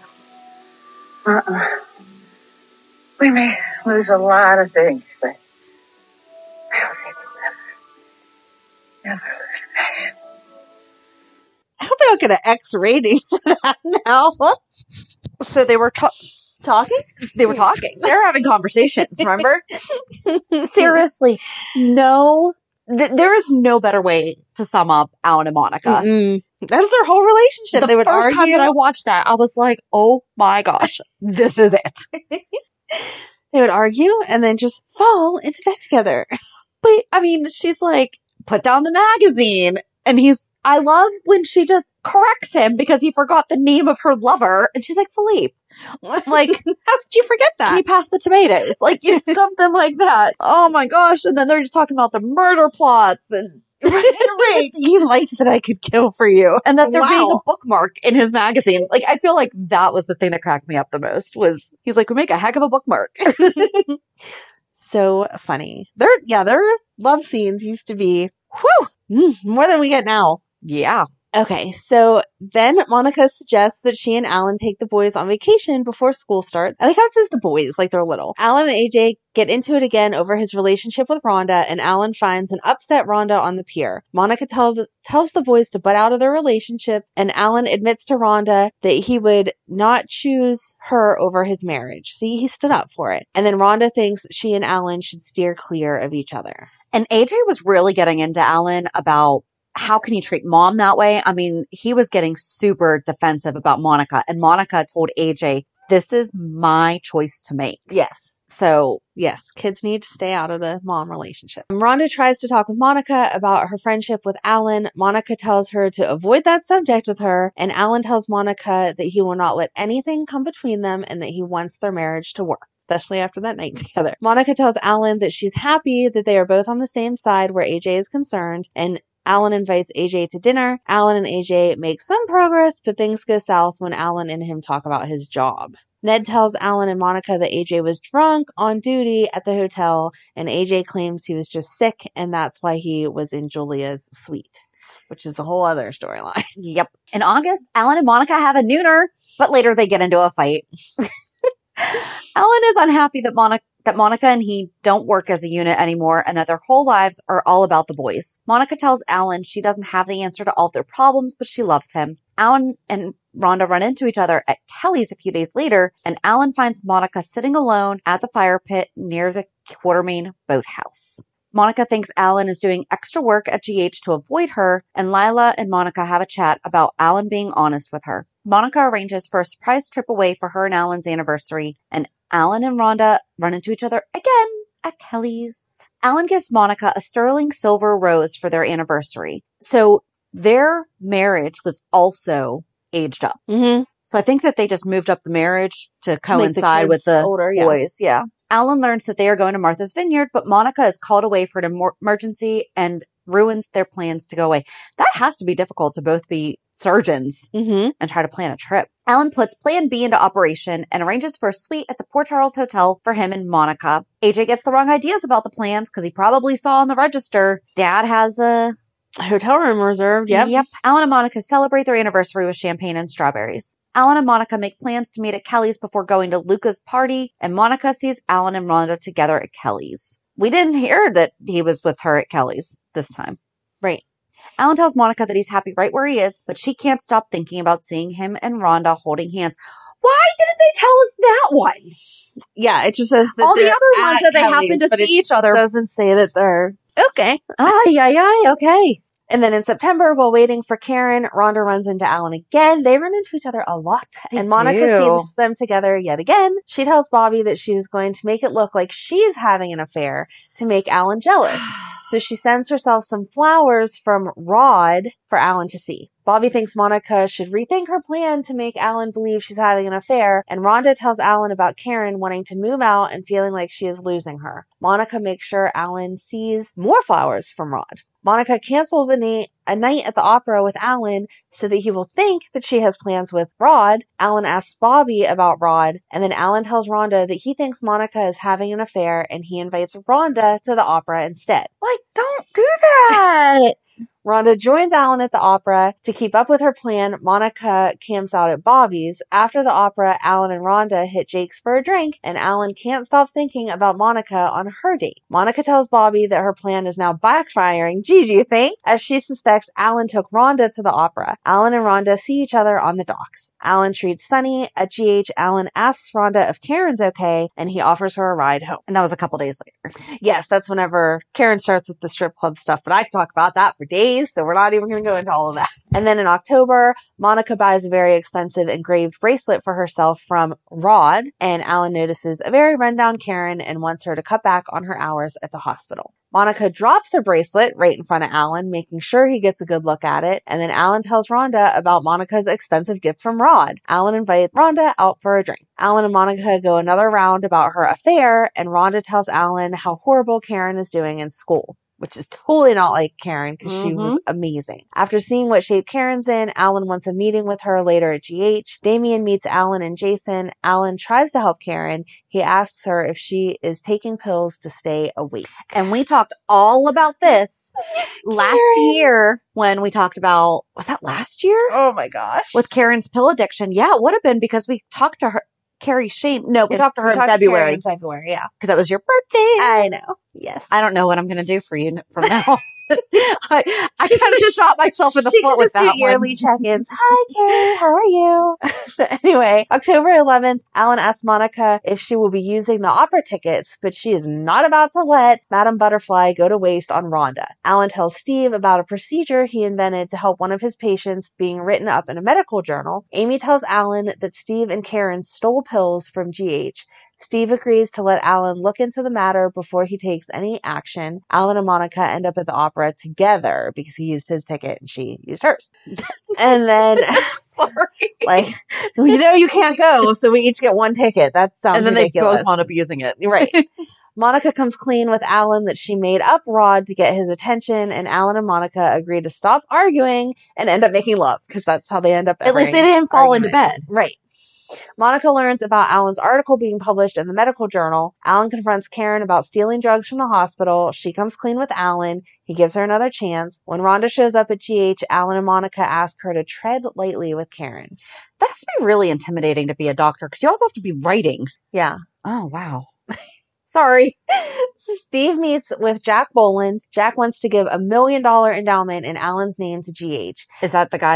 We may lose a lot of things, but I don't think we'll never lose passion. I hope I don't get an X rating for that now. So they were talking? They were talking. They were having conversations, remember? Seriously. No. There is no better way to sum up Alan and Monica. That's their whole relationship. They would first argue. time that I watched that, I was like, oh my gosh, this is it. They would argue and then just fall into bed together. But, I mean, she's like, put down the magazine. And I love when she just corrects him because he forgot the name of her lover. And she's like, Philippe. Like, how did you forget that? Can you pass the tomatoes? Like, something like that. Oh my gosh. And then they're just talking about the murder plots and right. You liked that I could kill for you. And that there being a bookmark in his magazine. Like, I feel like that was the thing that cracked me up the most was he's like, we make a heck of a bookmark. So funny. Their love scenes used to be, more than we get now. Yeah. Okay, so then Monica suggests that she and Alan take the boys on vacation before school starts. I like how it says the boys, like they're little. Alan and AJ get into it again over his relationship with Rhonda, and Alan finds an upset Rhonda on the pier. Monica tells the boys to butt out of their relationship, and Alan admits to Rhonda that he would not choose her over his marriage. See, he stood up for it. And then Rhonda thinks she and Alan should steer clear of each other. And AJ was really getting into Alan about how can you treat mom that way? I mean, he was getting super defensive about Monica, and Monica told AJ, this is my choice to make. Yes. So, yes, kids need to stay out of the mom relationship. Rhonda tries to talk with Monica about her friendship with Alan. Monica tells her to avoid that subject with her, and Alan tells Monica that he will not let anything come between them and that he wants their marriage to work, especially after that night together. Monica tells Alan that she's happy that they are both on the same side where AJ is concerned, and Alan invites AJ to dinner. Alan and AJ make some progress, but things go south when Alan and him talk about his job. Ned tells Alan and Monica that AJ was drunk on duty at the hotel, and AJ claims he was just sick, and that's why he was in Julia's suite, which is a whole other storyline. Yep. In August, Alan and Monica have a nooner, but later they get into a fight. Alan is unhappy that Monica and he don't work as a unit anymore and that their whole lives are all about the boys. Monica tells Alan she doesn't have the answer to all of their problems, but she loves him. Alan and Rhonda run into each other at Kelly's a few days later, and Alan finds Monica sitting alone at the fire pit near the Quartermain boathouse. Monica thinks Alan is doing extra work at GH to avoid her, and Lila and Monica have a chat about Alan being honest with her. Monica arranges for a surprise trip away for her and Alan's anniversary, and Alan and Rhonda run into each other again at Kelly's. Alan gives Monica a sterling silver rose for their anniversary. So their marriage was also aged up. Mm-hmm. So I think that they just moved up the marriage to coincide with the older, boys. Yeah. Alan learns that they are going to Martha's Vineyard, but Monica is called away for an emergency and ruins their plans to go away. That has to be difficult to both be surgeons and try to plan a trip. Alan puts Plan B into operation and arranges for a suite at the Port Charles Hotel for him and Monica. AJ gets the wrong ideas about the plans because he probably saw on the register Dad has a hotel room reserved. Yep. Alan and Monica celebrate their anniversary with champagne and strawberries. Alan and Monica make plans to meet at Kelly's before going to Luca's party, and Monica sees Alan and Rhonda together at Kelly's. We didn't hear that he was with her at Kelly's this time. Right. Alan tells Monica that he's happy right where he is, but she can't stop thinking about seeing him and Rhonda holding hands. Why didn't they tell us that one? Yeah, it just says that all the other ones that they happen to see each other. It doesn't say that they're okay. Okay. And then in September, while waiting for Karen, Rhonda runs into Alan again. They run into each other a lot. And Monica sees them together yet again. She tells Bobby that she is going to make it look like she's having an affair to make Alan jealous. So she sends herself some flowers from Rod for Alan to see. Bobby thinks Monica should rethink her plan to make Alan believe she's having an affair, and Rhonda tells Alan about Karen wanting to move out and feeling like she is losing her. Monica makes sure Alan sees more flowers from Rod. Monica cancels a night at the opera with Alan so that he will think that she has plans with Rod. Alan asks Bobby about Rod, and then Alan tells Rhonda that he thinks Monica is having an affair, and he invites Rhonda to the opera instead. Like, don't do that! Rhonda joins Alan at the opera. To keep up with her plan, Monica camps out at Bobby's. After the opera, Alan and Rhonda hit Jake's for a drink, and Alan can't stop thinking about Monica on her date. Monica tells Bobby that her plan is now backfiring. Gee, do you think? As she suspects Alan took Rhonda to the opera. Alan and Rhonda see each other on the docks. Alan treats Sunny. At GH, Alan asks Rhonda if Karen's okay, and he offers her a ride home. And that was a couple days later. Yes, that's whenever Karen starts with the strip club stuff, but I could talk about that for days, so we're not even going to go into all of that. And then in October, Monica buys a very expensive engraved bracelet for herself from Rod, and Alan notices a very rundown Karen and wants her to cut back on her hours at the hospital. Monica drops the bracelet right in front of Alan, making sure he gets a good look at it, and then Alan tells Rhonda about Monica's expensive gift from Rod. Alan invites Rhonda out for a drink. Alan and Monica go another round about her affair, and Rhonda tells Alan how horrible Karen is doing in school, which is totally not like Karen because she was amazing. After seeing what shape Karen's in, Alan wants a meeting with her later at GH. Damien meets Alan and Jason. Alan tries to help Karen. He asks her if she is taking pills to stay awake. And we talked all about this last year when we talked about, was that last year? Oh my gosh. With Karen's pill addiction. Yeah, it would have been because we talked to her. Carrie Shane. No, we talked to her in February. In February, yeah. Because that was your birthday. I know. Yes. I don't know what I'm going to do for you from now. I kind of shot myself in the foot with that yearly check-ins. Hi, Carrie. How are you? Anyway, October 11th, Alan asks Monica if she will be using the opera tickets, but she is not about to let Madame Butterfly go to waste on Rhonda. Alan tells Steve about a procedure he invented to help one of his patients being written up in a medical journal. Amy tells Alan that Steve and Karen stole pills from GH. Steve agrees to let Alan look into the matter before he takes any action. Alan and Monica end up at the opera together because he used his ticket and she used hers. And then, sorry, you can't go, so we each get one ticket. That sounds ridiculous. And then they both wound up using it. Right. Monica comes clean with Alan that she made up Rod to get his attention, and Alan and Monica agree to stop arguing and end up making love because that's how they end up. At least they didn't fall into bed. Right. Monica learns about Alan's article being published in the medical journal. Alan confronts Karen about stealing drugs from the hospital. She comes clean with Alan. He gives her another chance. When Rhonda shows up at GH, Alan and Monica ask her to tread lightly with Karen. That has to be really intimidating to be a doctor because you also have to be writing. Yeah. Oh, wow. Sorry. Steve meets with Jack Boland. Jack wants to give $1 million endowment in Alan's name to GH. Is that the guy that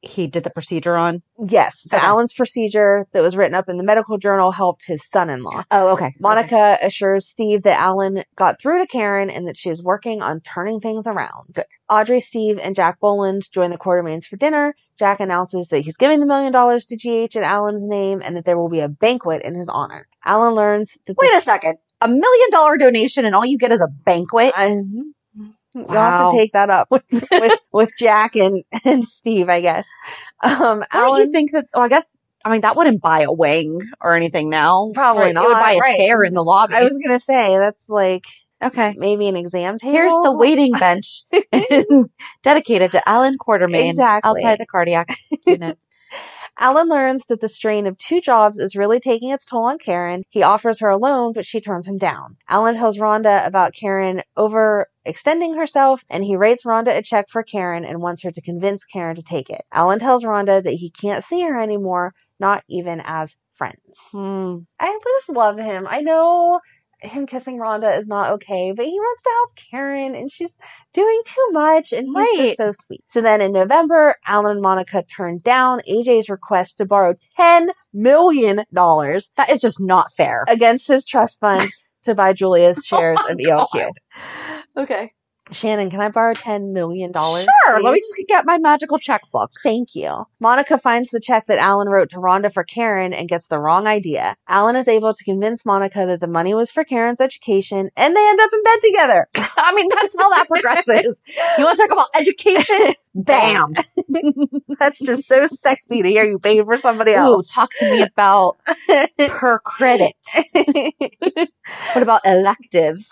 he did the procedure on? Yes. So Okay. Alan's procedure that was written up in the medical journal helped his son-in-law. Oh, okay. Monica assures Steve that Alan got through to Karen and that she is working on turning things around. Good. Audrey, Steve, and Jack Boland join the Quartermains for dinner. Jack announces that he's giving the $1 million to GH in Alan's name and that there will be a banquet in his honor. Alan learns that Wait a second. $1 million donation and all you get is a banquet? You'll have to take that up with Jack and Steve, I guess. Alan, you think that? Oh, I guess. I mean, that wouldn't buy a wing or anything now. Probably not. It would buy a right. chair in the lobby. I was gonna say that's like okay, maybe an exam table. Here's the waiting bench dedicated to Alan Quartermain outside the cardiac unit. Alan learns that the strain of 2 jobs is really taking its toll on Karen. He offers her a loan, but she turns him down. Alan tells Rhonda about Karen overextending herself, and he writes Rhonda a check for Karen and wants her to convince Karen to take it. Alan tells Rhonda that he can't see her anymore, not even as friends. I just love him. I know him kissing Rhonda is not okay, but he wants to help Karen and she's doing too much and he's just so sweet. So then in November, Alan and Monica turned down AJ's request to borrow $10 million. That is just not fair. Against his trust fund to buy Julia's shares of ELQ. God. Okay. Shannon, can I borrow $10 million? Sure. Please? Let me just get my magical checkbook. Thank you. Monica finds the check that Alan wrote to Rhonda for Karen and gets the wrong idea. Alan is able to convince Monica that the money was for Karen's education, and they end up in bed together. I mean, that's how that progresses. You want to talk about education? Bam. That's just so sexy to hear you pay for somebody else. Ooh, talk to me about per credit. What about electives?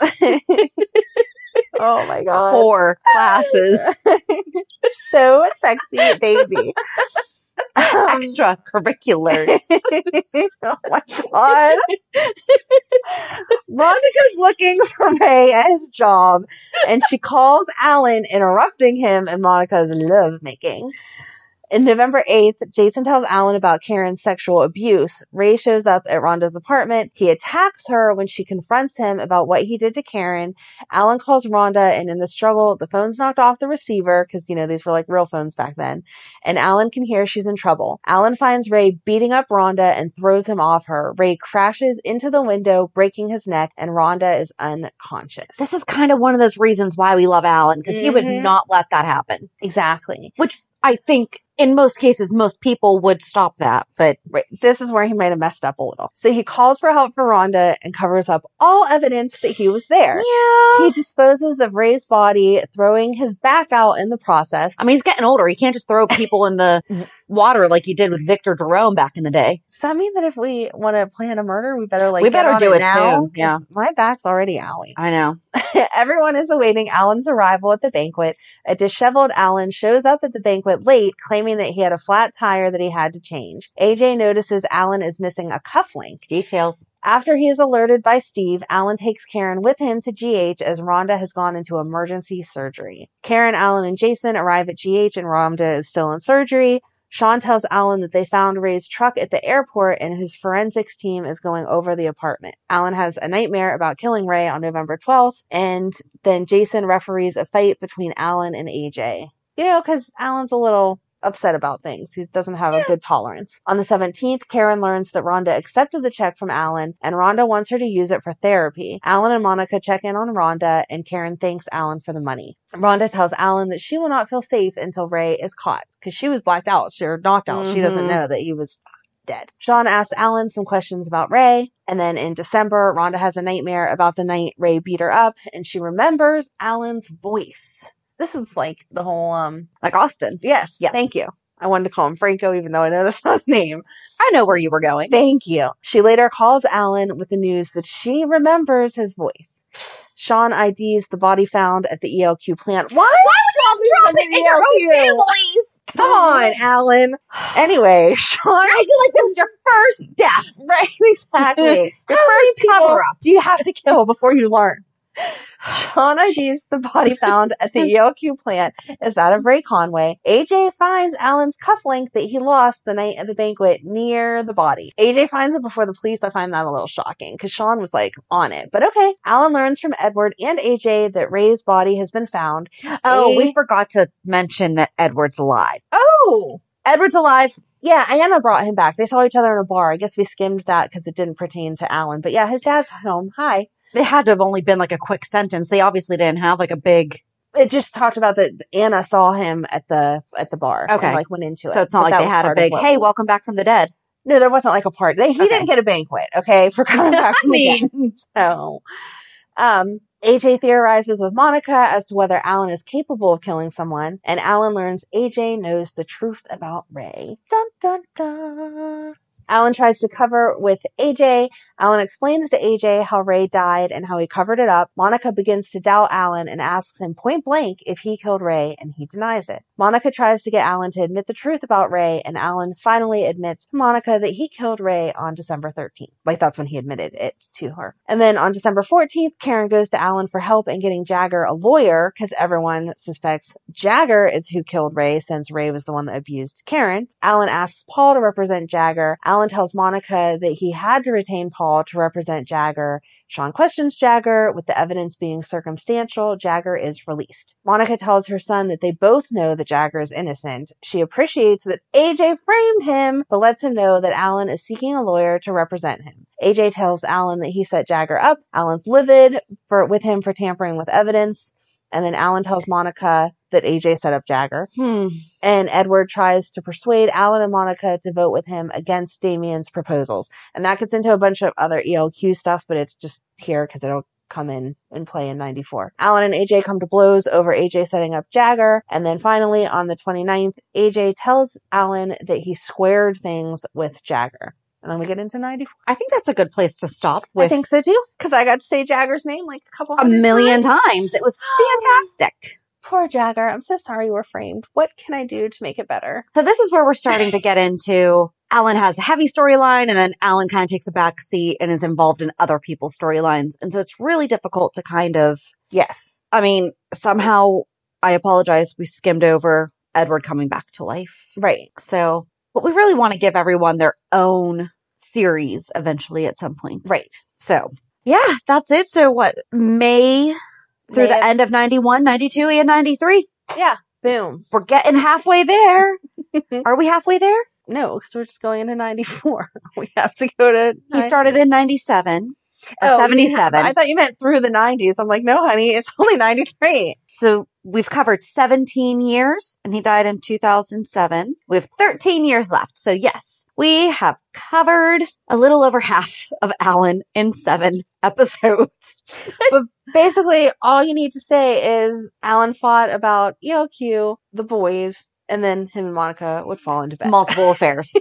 Oh my God. Core classes. So sexy, baby. Extracurriculars. Oh my God. Monica's looking for Ray at his job, and she calls Alan, interrupting him in Monica's lovemaking. In November 8th, Jason tells Alan about Karen's sexual abuse. Ray shows up at Rhonda's apartment. He attacks her when she confronts him about what he did to Karen. Alan calls Rhonda, and in the struggle, the phone's knocked off the receiver because, these were like real phones back then. And Alan can hear she's in trouble. Alan finds Ray beating up Rhonda and throws him off her. Ray crashes into the window, breaking his neck, and Rhonda is unconscious. This is kind of one of those reasons why we love Alan, because he would not let that happen. Exactly. Which I think in most cases, most people would stop that, but this is where he might have messed up a little. So he calls for help for Rhonda and covers up all evidence that he was there. Yeah. He disposes of Ray's body, throwing his back out in the process. I mean, he's getting older. He can't just throw people in the water like he did with Victor Jerome back in the day. Does that mean that if we want to plan a murder, we better do it now? Soon. Yeah. My back's already owie. I know. Everyone is awaiting Alan's arrival at the banquet. A disheveled Alan shows up at the banquet late, claiming that he had a flat tire that he had to change. AJ notices Alan is missing a cufflink. Details. After he is alerted by Steve, Alan takes Karen with him to GH as Rhonda has gone into emergency surgery. Karen, Alan, and Jason arrive at GH and Rhonda is still in surgery. Sean tells Alan that they found Ray's truck at the airport and his forensics team is going over the apartment. Alan has a nightmare about killing Ray on November 12th, and then Jason referees a fight between Alan and AJ. Because Alan's a little upset about things. He doesn't have a good tolerance. On the 17th, Karen learns that Rhonda accepted the check from Alan, and Rhonda wants her to use it for therapy. Alan and Monica check in on Rhonda, and Karen thanks Alan for the money. Rhonda tells Alan that she will not feel safe until Ray is caught, because she was blacked out. She was knocked out. She doesn't know that he was dead. Sean asks Alan some questions about Ray, and then in December, Rhonda has a nightmare about the night Ray beat her up, and she remembers Alan's voice. This is like the whole, like Austin. Yes. Thank you. I wanted to call him Franco, even though I know that's not his name. I know where you were going. Thank you. She later calls Alan with the news that she remembers his voice. Sean IDs the body found at the ELQ plant. Why would you drop it in your own families? Come on, Alan. Anyway, Sean. I do like this is your first death. Right, exactly. Your first cover-up. Do you have to kill before you learn? Sean IDs the body found at the ELQ plant is that of Ray Conway. AJ finds Alan's cufflink that he lost the night of the banquet near the body. AJ finds it before the police. I find that a little shocking because Sean was on it. But okay. Alan learns from Edward and AJ that Ray's body has been found. Oh, we forgot to mention that Edward's alive. Oh, Edward's alive. Yeah, Anna brought him back. They saw each other in a bar. I guess we skimmed that because it didn't pertain to Alan. But yeah, his dad's home. Hi. They had to have only been like a quick sentence. They obviously didn't have like a big... It just talked about that Anna saw him at the bar. Okay. And, like, went into it. So it's not like they had a big, hey, welcome back from the dead. No, there wasn't like a party. He didn't get a banquet, okay, for coming back from the dead. So, AJ theorizes with Monica as to whether Alan is capable of killing someone, and Alan learns AJ knows the truth about Ray. Dun, dun, dun. Alan tries to cover with AJ. Alan explains to AJ how Ray died and how he covered it up. Monica begins to doubt Alan and asks him point blank if he killed Ray, and he denies it. Monica tries to get Alan to admit the truth about Ray, and Alan finally admits to Monica that he killed Ray on December 13th. Like, that's when he admitted it to her. And then on December 14th, Karen goes to Alan for help in getting Jagger a lawyer, because everyone suspects Jagger is who killed Ray, since Ray was the one that abused Karen. Alan asks Paul to represent Jagger. Alan tells Monica that he had to retain Paul to represent Jagger. Sean questions Jagger. With the evidence being circumstantial, Jagger is released. Monica tells her son that they both know that Jagger is innocent. She appreciates that AJ framed him, but lets him know that Alan is seeking a lawyer to represent him. AJ tells Alan that he set Jagger up. Alan's livid with him for tampering with evidence. And then Alan tells Monica that AJ set up Jagger. And Edward tries to persuade Alan and Monica to vote with him against Damien's proposals. And that gets into a bunch of other ELQ stuff, but it's just here because it'll come in and play in 94. Alan and AJ come to blows over AJ setting up Jagger. And then finally, on the 29th, AJ tells Alan that he squared things with Jagger. And then we get into 94. I think that's a good place to stop. I think so too, because I got to say Jagger's name like a million times. It was fantastic. Poor Jagger. I'm so sorry you were framed. What can I do to make it better? So this is where we're starting to get into Alan has a heavy storyline, and then Alan kind of takes a back seat and is involved in other people's storylines. And so it's really difficult to kind of... Yes. I mean, somehow, I apologize, we skimmed over Edward coming back to life. Right. So... But we really want to give everyone their own series eventually at some point. Right. So, yeah, that's it. So what, May through the end of 91, 92, and 93? Yeah. Boom. We're getting halfway there. Are we halfway there? No, because we're just going into 94. We have to go to... He started in 97. Or 77. I thought you meant through the 90s. I'm like, no, honey, it's only 93. So we've covered 17 years, and he died in 2007. We have 13 years left. So yes, we have covered a little over half of Alan in 7 episodes. But basically, all you need to say is Alan fought about ELQ, the boys, and then him and Monica would fall into bed. Multiple affairs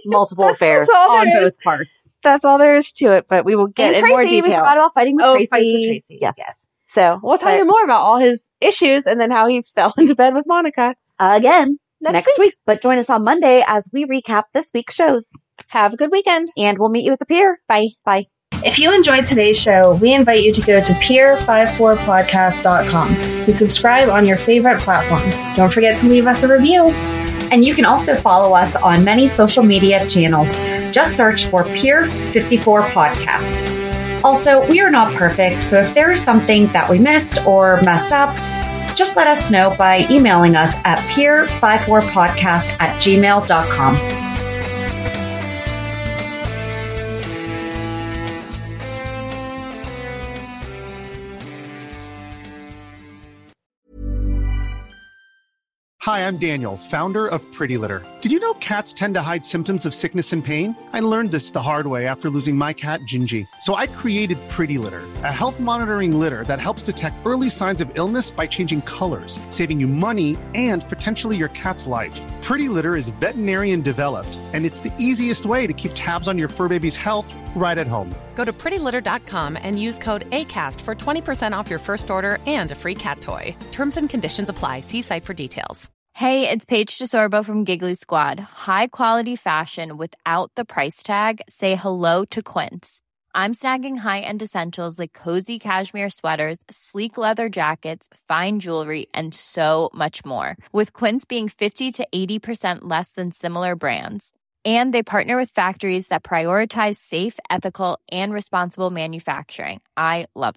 on both parts. That's all there is to it, but we will get in more detail. We forgot about fighting with Tracy. Fights with Tracy. Yes. So we'll tell you more about all his issues and then how he fell into bed with Monica. Again, next week. But join us on Monday as we recap this week's shows. Have a good weekend. And we'll meet you at the pier. Bye. Bye. If you enjoyed today's show, we invite you to go to pier54podcast.com to subscribe on your favorite platform. Don't forget to leave us a review. And you can also follow us on many social media channels. Just search for Pier 54 Podcast. Also, we are not perfect, so if there is something that we missed or messed up, just let us know by emailing us at pier54podcast@gmail.com. Hi, I'm Daniel, founder of Pretty Litter. Did you know cats tend to hide symptoms of sickness and pain? I learned this the hard way after losing my cat, Gingy. So I created Pretty Litter, a health monitoring litter that helps detect early signs of illness by changing colors, saving you money and potentially your cat's life. Pretty Litter is veterinarian developed, and it's the easiest way to keep tabs on your fur baby's health right at home. Go to prettylitter.com and use code ACAST for 20% off your first order and a free cat toy. Terms and conditions apply. See site for details. Hey, it's Paige DeSorbo from Giggly Squad. High quality fashion without the price tag. Say hello to Quince. I'm snagging high-end essentials like cozy cashmere sweaters, sleek leather jackets, fine jewelry, and so much more. With Quince being 50 to 80% less than similar brands. And they partner with factories that prioritize safe, ethical, and responsible manufacturing. I love that.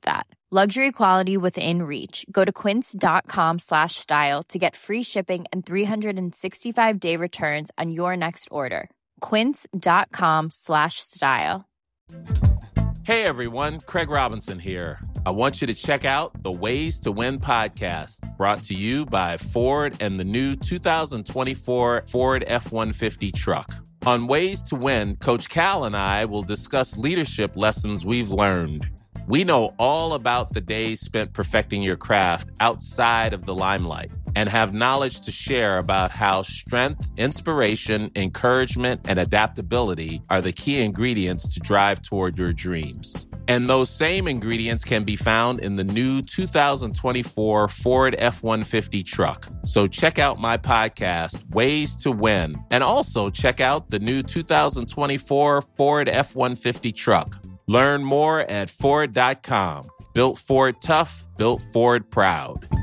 Luxury quality within reach. Go to quince.com/style to get free shipping and 365-day returns on your next order. Quince.com/style. Hey everyone, Craig Robinson here. I want you to check out the Ways to Win podcast, brought to you by Ford and the new 2024 Ford F-150 truck. On Ways to Win, Coach Cal and I will discuss leadership lessons we've learned. We know all about the days spent perfecting your craft outside of the limelight and have knowledge to share about how strength, inspiration, encouragement, and adaptability are the key ingredients to drive toward your dreams. And those same ingredients can be found in the new 2024 Ford F-150 truck. So check out my podcast, Ways to Win, and also check out the new 2024 Ford F-150 truck. Learn more at Ford.com. Built Ford tough, built Ford proud.